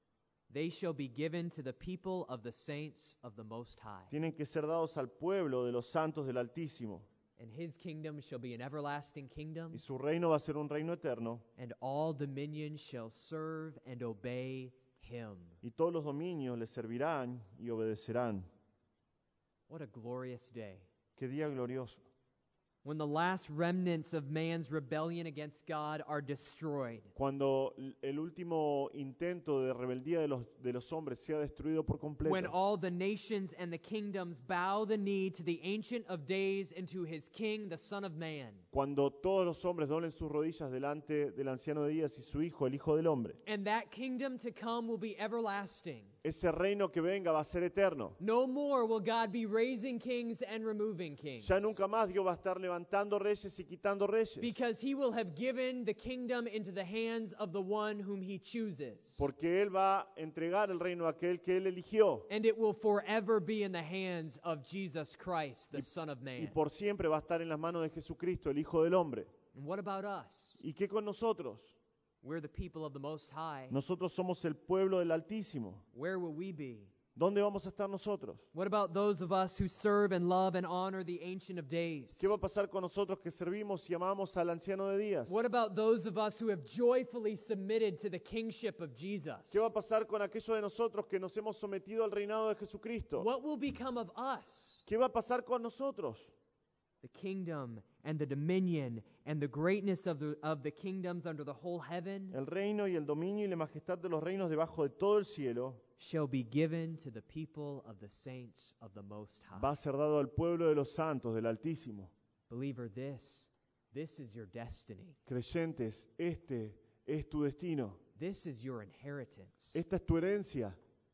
they shall be given to the people of the saints of the Most High. tienen que ser dados al pueblo de los santos del Altísimo. And his kingdom shall be an everlasting kingdom, Y su reino va a ser un reino eterno, and all dominions shall serve and obey him. y todos los dominios le servirán y obedecerán. What a glorious day. ¡Qué día glorioso! When the last remnants of man's rebellion against God are destroyed, Cuando l- el último intento de rebeldía de los, de los hombres sea destruido por when completo. all the nations and the kingdoms bow the knee to the Ancient of Days and to his King, the Son of Man, Cuando todos los hombres doblen sus rodillas delante del anciano de días y su hijo, el Hijo del Hombre. and that kingdom to come will be everlasting. Ese reino que venga va a ser eterno. No more will God be raising kings and removing kings, Ya nunca más Dios va a estar levantando reyes y quitando reyes. because he will have given the kingdom into the hands of the one whom he chooses. Porque Él va a entregar el reino a aquel que Él eligió. And it will forever be in the hands of Jesus Christ, the Son of Y Man. por siempre va a estar en las manos de Jesucristo, el Hijo del Hombre. And what about us? ¿Y qué con nosotros? We're the people of the Most High. Nosotros somos el pueblo del Altísimo. Where will we be? ¿Dónde vamos a estar nosotros? What about those of us who serve and love and honor the Ancient of Days? ¿Qué va a pasar con nosotros que servimos y amamos al anciano de días? What about those of us who have joyfully submitted to the kingship of Jesus? ¿Qué va a pasar con aquellos de nosotros que nos hemos sometido al reinado de Jesucristo? What will become of us? ¿Qué va a pasar con nosotros? The kingdom and the dominion and the greatness of the, of the kingdoms under the whole heaven El reino y el dominio y la majestad de los reinos debajo de todo el cielo shall be given to the people of the saints of the Most High. va a ser dado al pueblo de los santos del Altísimo. Believer, this, this is your destiny. Creyentes, este es tu destino. This is your inheritance. Esta es tu herencia.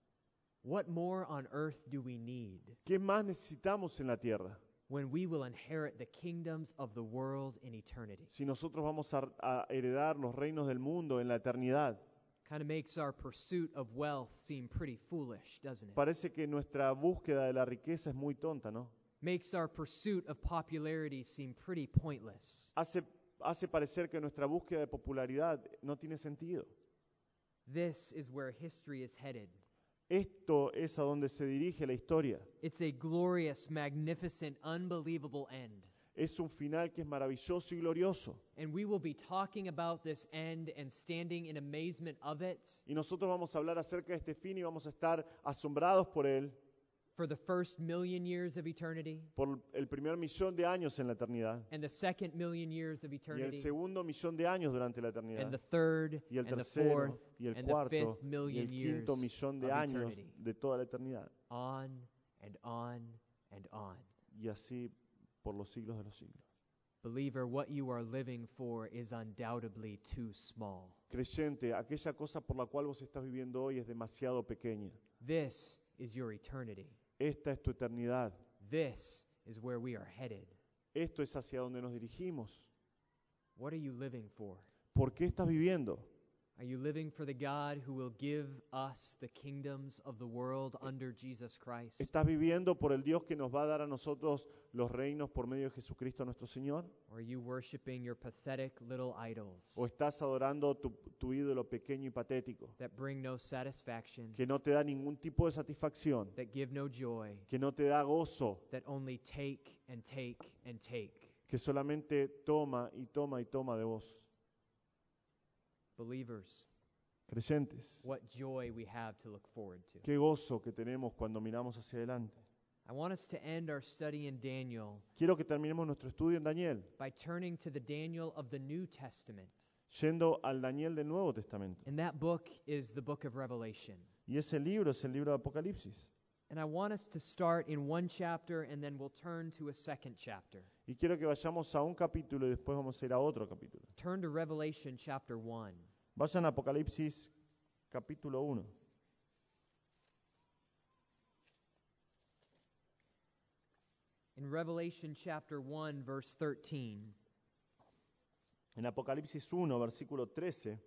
What more on earth do we need ¿Qué más necesitamos en la tierra? when we will inherit the kingdoms of the world in eternity? Si nosotros vamos a, a heredar los reinos del mundo en la eternidad, Kind of makes our pursuit of wealth seem pretty foolish, doesn't it? parece que nuestra búsqueda de la riqueza es muy tonta, ¿no? Makes our pursuit of popularity seem pretty pointless. Hace, hace parecer que nuestra búsqueda de popularidad no tiene sentido. This is where history is headed. Esto es a donde se dirige la historia. It's a glorious, magnificent, unbelievable end. Es un final que es maravilloso y glorioso. And we will be talking about this end and standing in amazement of it Y nosotros vamos a hablar acerca de este fin y vamos a estar asombrados por él for the first million years of eternity por el primer millón de años en la eternidad and the second million years of y el eternity segundo millón de años durante la and eternidad the third y el and the fourth tercero y el and the cuarto fifth y million el years quinto millón de of años eternity. de toda la eternidad On and on and on. y así por los siglos de los siglos. Believer, what you are living for is undoubtedly too small. Creyente, aquella cosa por la cual vos estás viviendo hoy es demasiado pequeña. This is your eternity. Esta es tu eternidad. This is where we are headed. Esto es hacia donde nos dirigimos. What are you living for? ¿Por qué estás viviendo? Are you living for the God who will give us the kingdoms of the world under Jesus Christ? ¿Estás viviendo por el Dios que nos va a dar a nosotros los reinos por medio de Jesucristo nuestro Señor? Or are you worshiping your pathetic little idols ¿O estás adorando tu, tu ídolo pequeño y patético, that bring no satisfaction, que no te da ningún tipo de satisfacción, that give no joy, que no te da gozo, that only take and take and take? que solamente toma y toma y toma de vos? Believers, Creyentes, what joy we have to look forward to. qué gozo que tenemos cuando miramos hacia adelante. I want us to end our study in Daniel Quiero que terminemos nuestro estudio en Daniel, by turning to the Daniel of the New Testament. yendo al Daniel del Nuevo Testamento. And that book is the book of Revelation. Y ese libro es el libro de Apocalipsis. And I want us to start in one chapter and then we'll turn to a second chapter. Y quiero que vayamos a un capítulo y después vamos a ir a otro capítulo. Turn to Revelation chapter one. Vayan a Apocalipsis capítulo uno. In Revelation chapter one, verse thirteen, En Apocalipsis uno, versículo trece,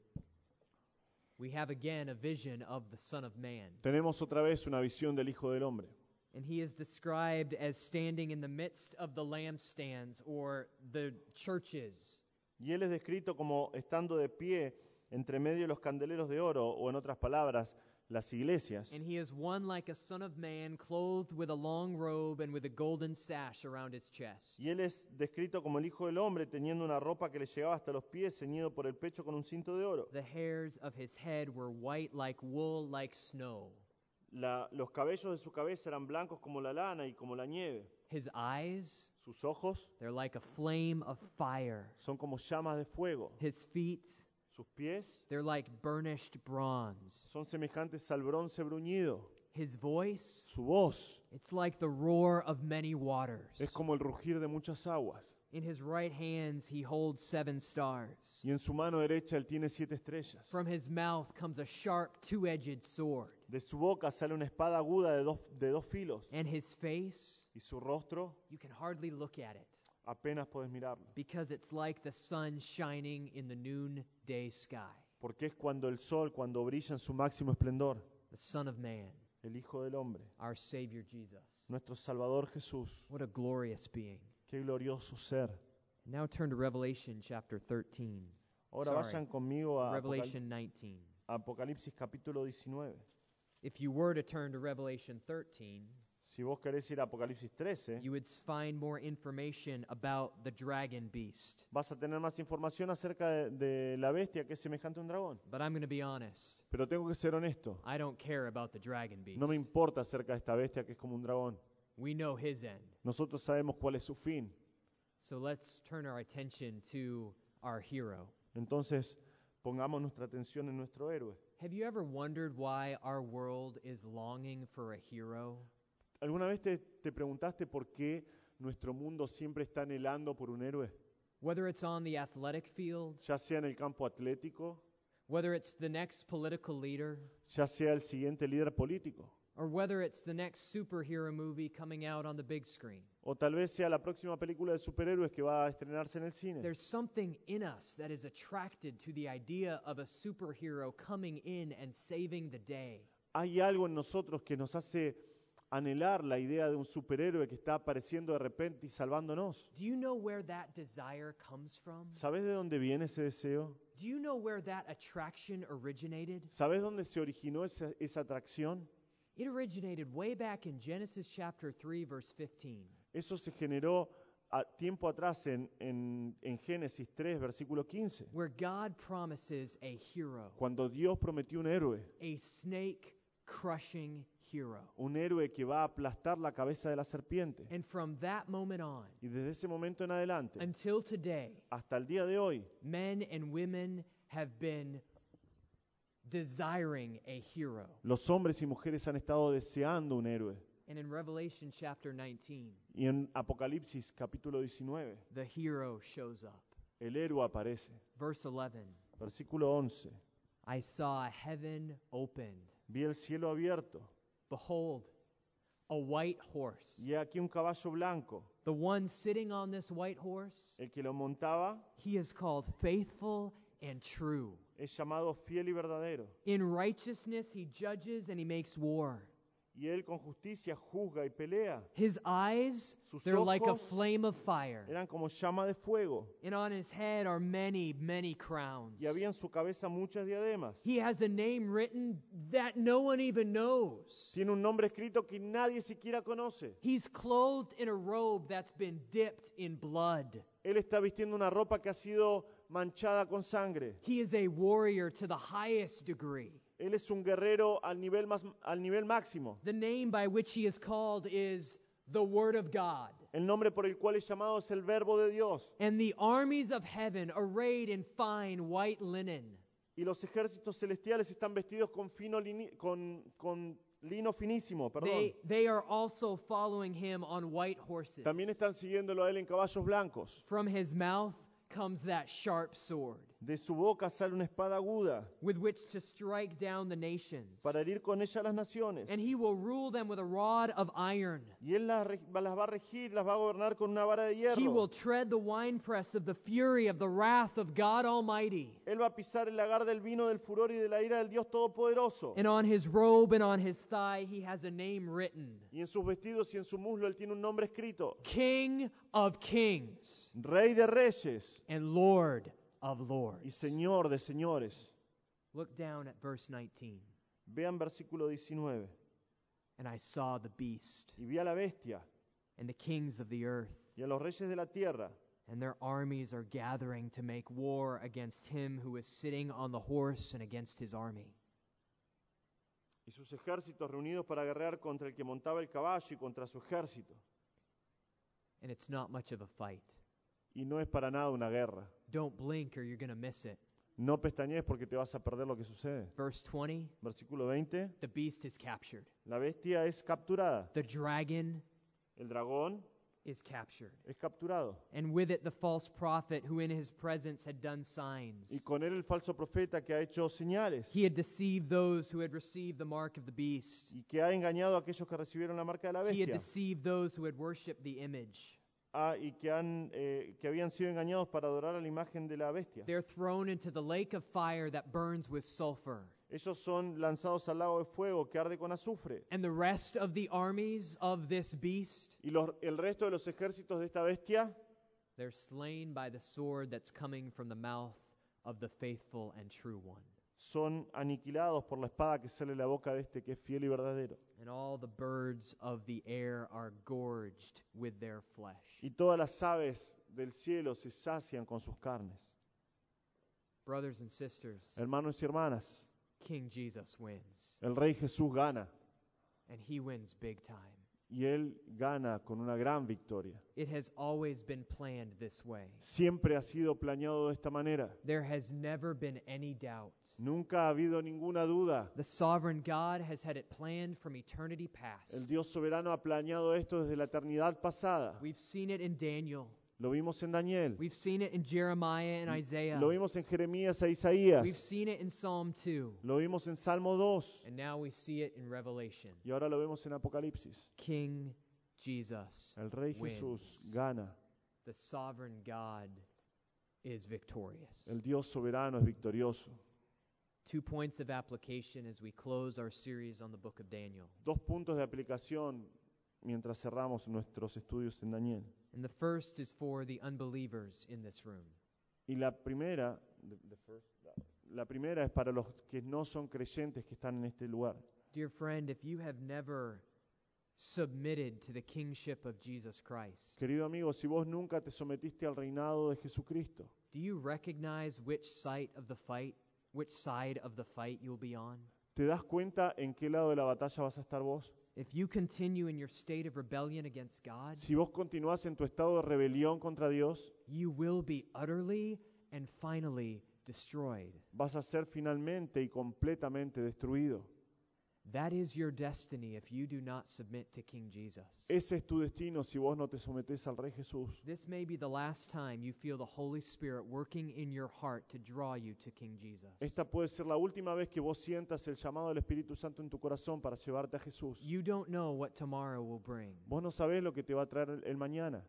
we have again a vision of the Son of Man. tenemos otra vez una visión del Hijo del Hombre. And he is described as standing in the midst of the lampstands or the churches. Y él es descrito como estando de pie entre medio de los candeleros de oro, o en otras palabras, las iglesias. And he is one like a son of man, clothed with a long robe and with a golden sash around his chest. Y él es descrito como el Hijo del Hombre, teniendo una ropa que le llegaba hasta los pies, ceñido por el pecho con un cinto de oro. The hairs of his head were white like wool, like snow. La- los cabellos de su cabeza eran blancos como la lana y como la nieve. His eyes, Sus ojos they're like a flame of fire. son como llamas de fuego. His feet, Sus pies they're like burnished bronze. son semejantes al bronce bruñido. His voice, Su voz it's like the roar of many waters. es como el rugir de muchas aguas. In his right hands he holds seven stars. Y en su mano derecha él tiene siete estrellas. From his mouth comes a sharp two-edged sword. De su boca sale una espada aguda de dos, de dos filos. And his face, Y su rostro you can hardly look at it apenas puedes mirarlo. because it's like the sun shining in the noonday sky. Porque es cuando el sol, cuando brilla en su máximo esplendor, The Son of Man, el Hijo del Hombre, our Savior Jesus. nuestro Salvador Jesús. What a glorious being. Qué glorioso ser. Now turn to Revelation chapter thirteen. Ahora Sorry. vayan conmigo a Apocal- Revelation nineteen. Apocalipsis capítulo diecinueve. If you were to turn to Revelation thirteen, Si vos querés ir a Apocalipsis trece, you would find more information about the dragon beast. vas a tener más información acerca de, de la bestia que es semejante a un dragón. But I'm going to be honest. Pero tengo que ser honesto. I don't care about the dragon beast. No me importa acerca de esta bestia que es como un dragón. We know his end. Nosotros sabemos cuál es su fin. So let's turn our attention to our hero. Entonces, pongamos nuestra atención en nuestro héroe. Have you ever wondered why our world is longing for a hero? ¿Alguna vez te, te preguntaste por qué nuestro mundo siempre está anhelando por un héroe? Whether it's on the athletic field, Ya sea en el campo atlético, whether it's the next political leader, ya sea el siguiente líder político, or whether it's the next superhero movie coming out on the big screen. o tal vez sea la próxima película de superhéroes que va a estrenarse en el cine. There's something in us that is attracted to the idea of a superhero coming in and saving the day. Hay algo en nosotros que nos hace anhelar la idea de un superhéroe que está apareciendo de repente y salvándonos. Do you know where that desire comes from? ¿Sabes de dónde viene ese deseo? Do you know where that attraction originated? ¿Sabes dónde se originó esa, esa atracción? It originated way back in Genesis chapter three, verse fifteen. Eso se generó a tiempo atrás en, en, en Génesis tres, versículo quince, Where God promises a hero, cuando Dios prometió un héroe, a snake-crushing hero. un héroe que va a aplastar la cabeza de la serpiente. And from that moment on, Y desde ese momento en adelante, until today, hasta el día de hoy, men and women have been desiring a hero. los hombres y mujeres han estado deseando un héroe. And in Revelation chapter nineteen, Y en Apocalipsis capítulo diecinueve, the hero shows up. el héroe aparece. Verse eleven, Versículo once, I saw heaven opened. vi el cielo abierto, Behold, a white horse. y he aquí un caballo blanco. The one sitting on this white horse, El que lo montaba he is called Faithful and true. Es llamado fiel y verdadero. In righteousness he judges and he makes war. Y él con justicia juzga y pelea. His eyes, Sus they're like a ojos flame of fire. eran como llama de fuego. And on his head are many, many crowns. Y había en su cabeza muchas diademas. He has a name written that no one even knows. Tiene un nombre escrito que nadie siquiera conoce. He's clothed in a robe that's been dipped in blood. Él está vistiendo una ropa que ha sido manchada con sangre. He is a warrior to the highest degree. Él es un guerrero al nivel, más, al nivel máximo. The name by which he is called is the Word of God. El nombre por el cual es llamado es el Verbo de Dios. And the armies of heaven, arrayed in fine white linen, Y los ejércitos celestiales están vestidos con, fino lini- con, con lino finísimo. Perdón. they, they are also following him on white horses. También están siguiéndolo a él en caballos blancos. From his mouth comes that sharp sword, De su boca sale una espada aguda with which to strike down the nations. para herir con ella a las naciones. And he will rule them with a rod of iron. Y él las, re- las va a regir, las va a gobernar con una vara de He will hierro. tread the winepress of the fury of the wrath of God Almighty. Él va a pisar el lagar del vino del furor y de la ira del Dios Todopoderoso. And on his robe and on his thigh he has a name written: Y en sus vestidos y en su muslo él tiene un nombre escrito: King of Kings Rey de Reyes and Lord of y Lords. Señor de Señores. Look down at verse nineteen. Vean versículo diecinueve. And I saw the beast Y vi a la bestia and the kings of the earth, y a los reyes de la tierra, and their armies are gathering to make war against him who is sitting on the horse and against his army. y sus ejércitos reunidos para guerrear contra el que montaba el caballo y contra su ejército. And it's not much of a fight. Y no es para nada una guerra. Don't blink or you're going to miss it. No pestañees porque te vas a perder lo que sucede. Verse twenty, Versículo veinte. the beast is captured. La bestia es capturada. The dragon El dragón is captured. es capturado. And with it the false prophet who in his presence had done signs. Y con él el falso profeta que ha hecho señales He had deceived those who had received the mark of the beast. y que ha engañado a aquellos que recibieron la marca de la He had bestia. deceived those who had worshipped the image. Ah, y que, han, eh, que habían sido engañados para adorar a la imagen de la bestia. They're thrown into the lake of fire that burns with sulfur. Ellos son lanzados al lago de fuego que arde con azufre. And the rest of the armies of this beast, Y los- el resto de los ejércitos de esta bestia they're slain by the sword that's coming from the mouth of the faithful and true one. son aniquilados por la espada que sale de la boca de este que es fiel y verdadero. And all the birds of the air are gorged with their flesh. Y todas las aves del cielo se sacian con sus carnes. Brothers and sisters, Hermanos y hermanas, King Jesus wins. el Rey Jesús gana. And he wins big time. Y Él gana con una gran victoria. It has always been planned this way. Siempre ha sido planeado de esta manera. There has never been any doubt. Nunca ha habido ninguna duda. The sovereign God has had it planned from eternity past. El Dios soberano ha planeado esto desde la eternidad pasada. We've seen it in Daniel. Lo vimos en Daniel. We've seen it in Jeremiah and Isaiah. Lo vimos en Jeremías e Isaías. We've seen it in Psalm two. Lo vimos en Salmo dos. And now we see it in Revelation. Y ahora lo vemos en Apocalipsis. King Jesus El Rey wins. Jesús gana. The sovereign God is victorious. El Dios soberano es victorioso. Two points of application as we close our series on the book of Daniel. Dos puntos de aplicación mientras cerramos nuestros estudios en Daniel. And the first is for the unbelievers in this room. Y la primera, the- the first, la primera es para los que no son creyentes que están en este lugar. Dear friend, if you have never submitted to the kingship of Jesus Christ, Querido amigo, si vos nunca te sometiste al reinado de Jesucristo, do you recognize which side of the fight, which side of the fight you'll be on? ¿te das cuenta en qué lado de la batalla vas a estar vos? If you continue in your state of rebellion against God, Si vos continuás en tu estado de rebelión contra Dios, you will be utterly and finally destroyed. vas a ser finalmente y completamente destruido. That is your destiny if you do not submit to King Jesus. Ese es tu destino si vos no te sometés al Rey Jesús. This may be the last time you feel the Holy Spirit working in your heart to draw you to King Jesus. Esta puede ser la última vez que vos sientas el llamado del Espíritu Santo en tu corazón para llevarte a Jesús. You don't know what tomorrow will bring. Vos no sabés lo que te va a traer el, el mañana.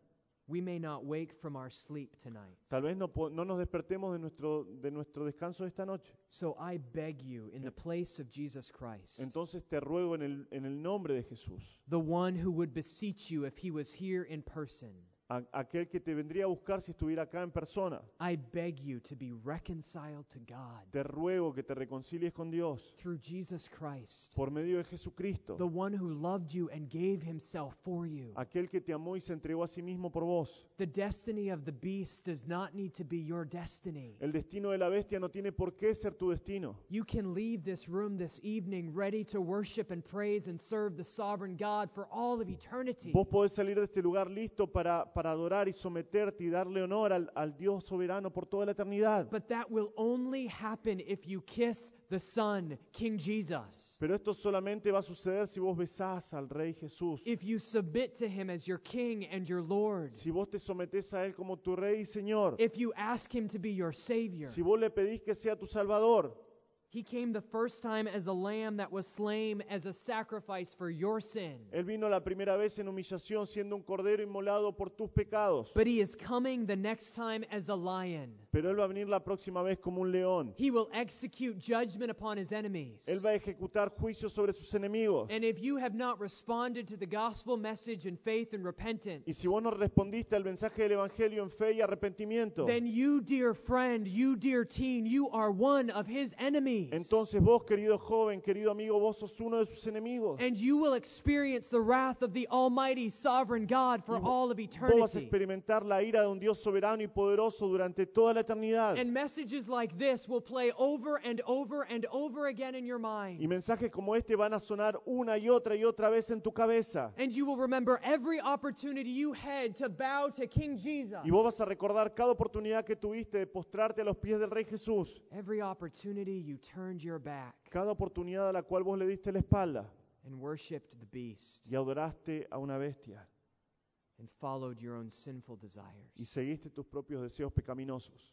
we may not wake from our sleep tonight. Tal vez no, po- no nos despertemos de nuestro, de nuestro descanso de esta noche. So I beg you, in the place of Jesus Christ, Entonces te ruego en el, en el nombre de Jesús, the one who would beseech you if he was here in person, a- aquel que te vendría a buscar si estuviera acá en persona, I beg you to be reconciled to God te ruego que te reconcilies con Dios through Jesus Christ, por medio de Jesucristo, the one who loved you and gave himself for you. aquel que te amó y se entregó a sí mismo por vos. The destiny of the beast does not need to be your destiny. El destino de la bestia no tiene por qué ser tu destino. You can leave this room this evening ready to worship and praise and serve the sovereign God for all of eternity. Vos podés salir de este lugar listo para, para adorar y someterte y darle honor al, al Dios soberano por toda la eternidad. But that will only happen if you kiss the Son, King Jesus. Pero esto solamente va a suceder si vos besás al Rey Jesús. If you submit to Him as your King and your Lord. Si vos te sometés a Él como tu Rey y Señor. If you ask Him to be your Savior. Si vos le pedís que sea tu Salvador. He came the first time as a lamb that was slain as a sacrifice for your sin. Él vino la primera vez en humillación siendo un cordero inmolado por tus pecados. But He is coming the next time as a lion. Pero Él va a venir la próxima vez como un león. He will execute judgment upon His enemies. Él va a ejecutar juicio sobre sus enemigos. And if you have not responded to the gospel message in faith and repentance, Y si vos no respondiste al mensaje del Evangelio en fe y arrepentimiento, then you, dear friend, you, dear teen, you are one of His enemies. entonces vos, querido joven, querido amigo, vos sos uno de sus enemigos. And you will experience the wrath of the Almighty Sovereign God for Y vo- all of Vos vas a eternity. experimentar la ira de un Dios soberano y poderoso durante toda la eternidad. And messages like this will play over and over and over again in your Y mind. mensajes como este van a sonar una y otra y otra vez en tu cabeza. And you will remember every opportunity you had to bow to King Jesus. Y vos vas a recordar cada oportunidad que tuviste de postrarte a los pies del Rey Jesús. Every opportunity you turned your back Cada oportunidad a la cual vos le diste la espalda and worshipped the beast y adoraste a una bestia and followed your own sinful desires. y seguiste tus propios deseos pecaminosos.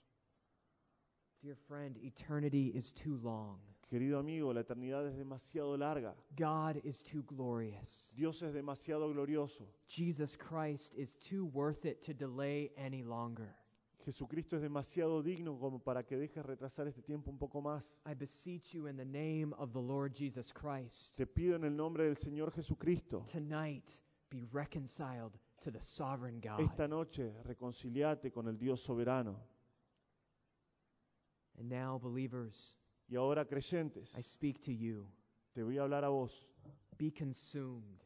Dear friend, eternity is too long. Querido amigo, la eternidad es demasiado larga. God is too glorious. Dios es demasiado glorioso. Jesus Christ is too worth it to delay any longer. Jesucristo es demasiado digno como para que dejes retrasar este tiempo un poco más. I beseech you in the name of the Lord Jesus Christ, Te pido en el nombre del Señor Jesucristo, tonight be reconciled to the sovereign God. esta noche reconciliate con el Dios soberano. And now, believers, Y ahora, creyentes, I speak to you. te voy a hablar a vos. Be consumed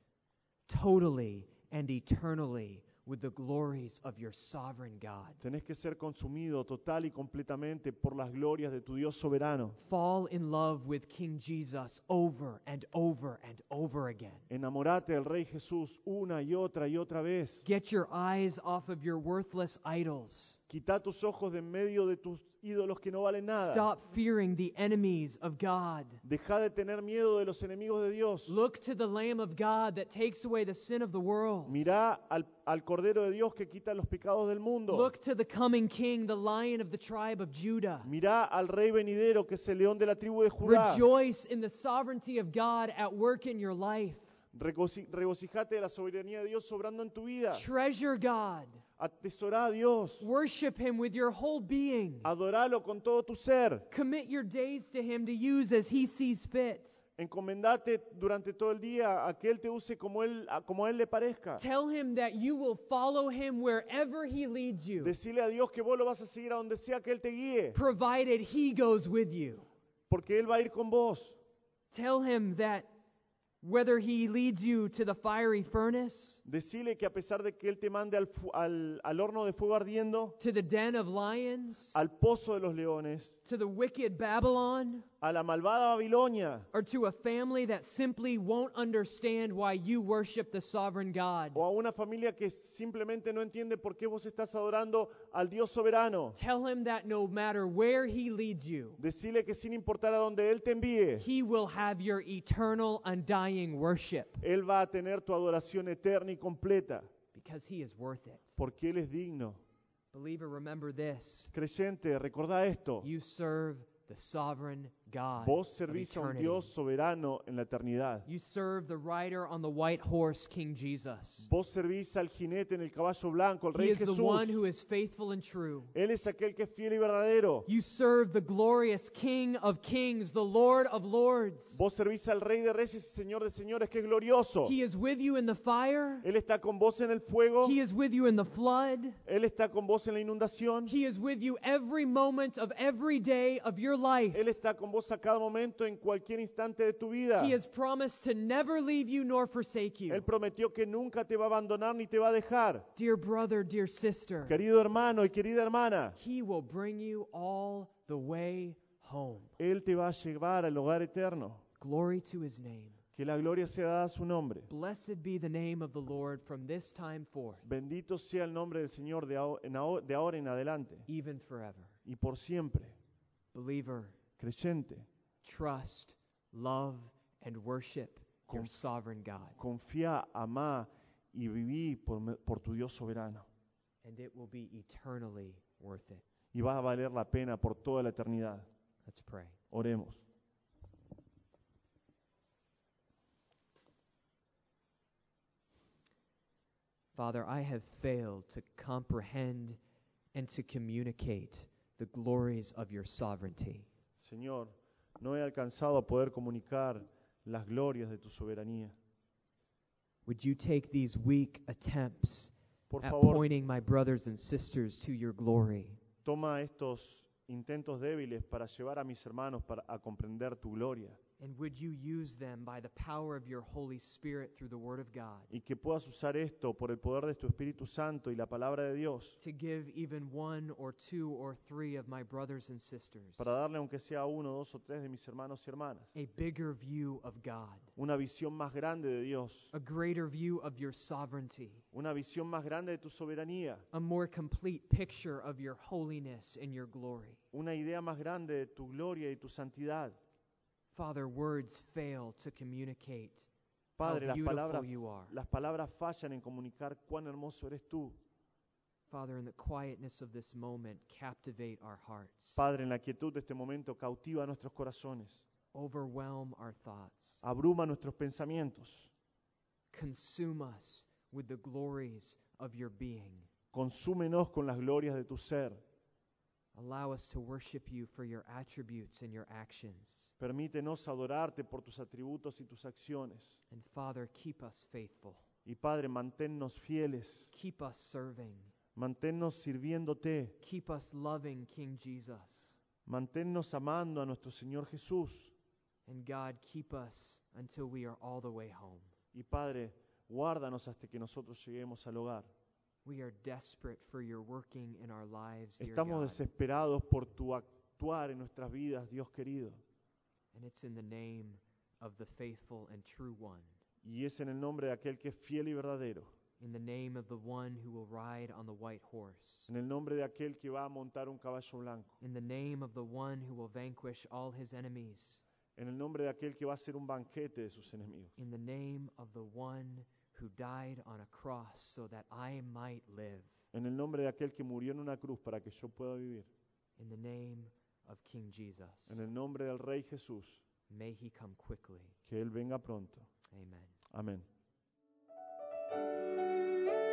totally and eternally with the glories of your sovereign God. Tenés que ser consumido total y completamente por las glorias de tu Dios soberano. Fall in love with King Jesus over and over and over again. Enamorate del Rey Jesús una y otra y otra vez. Get your eyes off of your worthless idols. Quita tus ojos de en medio de tus ídolos que no valen nada. Stop fearing the enemies of God. Deja de tener miedo de los enemigos de Dios. Look to the Lamb of God that takes away the sin of the world. Mirá al, al Cordero de Dios que quita los pecados del mundo. Look to the coming King, the Lion of the tribe of Judah. Mirá al Rey venidero que es el león de la tribu de Judá. Rejoice in the sovereignty of God at work in your life. Regoci- regocijate de la soberanía de Dios sobrando en tu vida. Treasure God. Atesorá a Dios. Worship Him with your whole being. Adoralo con todo tu ser. Commit your days to Him to use as He sees fit. Encomendate durante todo el día a que Él te use como Él, a- como a Él le parezca. Tell Him that you will follow Him wherever He leads you, Decile a Dios que vos lo vas a seguir a donde sea que Él te guíe. provided He goes with you. Porque Él va a ir con vos. Tell Him that whether He leads you to the fiery furnace, Decile que a pesar de que Él te mande al, fu- al, al horno de fuego ardiendo, to the den of lions, al pozo de los leones, to the wicked Babylon, a la malvada Babilonia, or to a family that simply won't understand why you worship the sovereign God, o a una familia que simplemente no entiende por qué vos estás adorando al Dios soberano. tell Him that no matter where He leads you, Decile que sin importar a donde Él te envíe, He will have your eternal, undying worship, Él va a tener tu adoración eterna y completa, because He is worth it. porque Él es digno. Believer, remember this. Creyente, recordá esto. You serve the sovereign God Vos of servís a un eternity. Dios soberano en la eternidad. You serve the rider on the white horse, King Jesus. Vos servís al jinete en el caballo blanco, el He Rey is the one Jesús. who is faithful and true. Él es aquel que es fiel y verdadero. You serve the glorious King of kings, the Lord of lords. Vos servís al Rey de Reyes y Señor de Señores, que es glorioso. He is with you in the fire. Él está con vos en el fuego. He is with you in the flood. Él está con vos en la inundación. He is with you every moment of every day of your life. Él está con vos a cada momento, en cualquier instante de tu vida. He has promised to never leave you nor forsake you. Él prometió que nunca te va a abandonar ni te va a dejar. Dear brother, dear sister, Querido hermano y querida hermana, He will bring you all the way home. Él te va a llevar al hogar eterno. Glory to His name. Que la gloria sea dada a su nombre. Blessed be the name of the Lord from this time forth, Bendito sea el nombre del Señor de aho- en aho- de ahora en adelante even forever. y por siempre. Believer, Creyente, trust, love, and worship your Conf- sovereign God, confía, amá y viví por, me- por tu Dios soberano. and it will be eternally worth it. Y va a valer la pena por toda la eternidad. Let's pray. Oremos. Father, I have failed to comprehend and to communicate the glories of your sovereignty. Señor, no he alcanzado a poder comunicar las glorias de tu soberanía. Would you take these weak attempts Por at favor, pointing my brothers and sisters to your glory? toma estos intentos débiles para llevar a mis hermanos para, a comprender tu gloria And would you use them by the power of your Holy Spirit through the Word of God y que puedas usar esto por el poder de tu Espíritu Santo y la palabra de Dios to give even one or two or three of my brothers and sisters para darle, aunque sea uno, dos o tres de mis hermanos y hermanas, a bigger view of God, una visión más grande de Dios, a greater view of your sovereignty, una visión más grande de tu soberanía, a more complete picture of your holiness and your glory. una idea más grande de tu gloria y tu santidad. Father, words fail to communicate Padre, how las palabras, beautiful you are. las palabras fallan en comunicar cuán hermoso eres tú. Father, in the quietness of this moment, captivate our hearts. Padre, en la quietud de este momento, cautiva nuestros corazones, Overwhelm our thoughts. abruma nuestros pensamientos, Consume us with the glories of your being. consúmenos con las glorias de tu ser. Allow us to worship you for your attributes and your actions. Permítenos adorarte por tus atributos y tus acciones. And Father, keep us faithful. Y Padre, manténnos fieles, Keep us serving. manténnos sirviéndote, Keep us loving King Jesus. manténnos amando a nuestro Señor Jesús. And God, keep us until we are all the way home. Y Padre, guárdanos hasta que nosotros lleguemos al hogar. We are desperate for your working in our lives, dear Estamos God. desesperados por tu actuar en nuestras vidas, Dios querido. And it's in the name of the faithful and true one. Y es en el nombre de aquel que es fiel y verdadero, In the name of the one who will ride on the white horse. en el nombre de aquel que va a montar un caballo blanco, In the name of the one who will vanquish all his enemies. en el nombre de aquel que va a hacer un banquete de sus enemigos, In the name of the one who died on a cross so that I might live. en el nombre de aquel que murió en una cruz para que yo pueda vivir, In the name of King Jesus. en el nombre del Rey Jesús, May he come quickly. que Él venga pronto. Amen. Amén.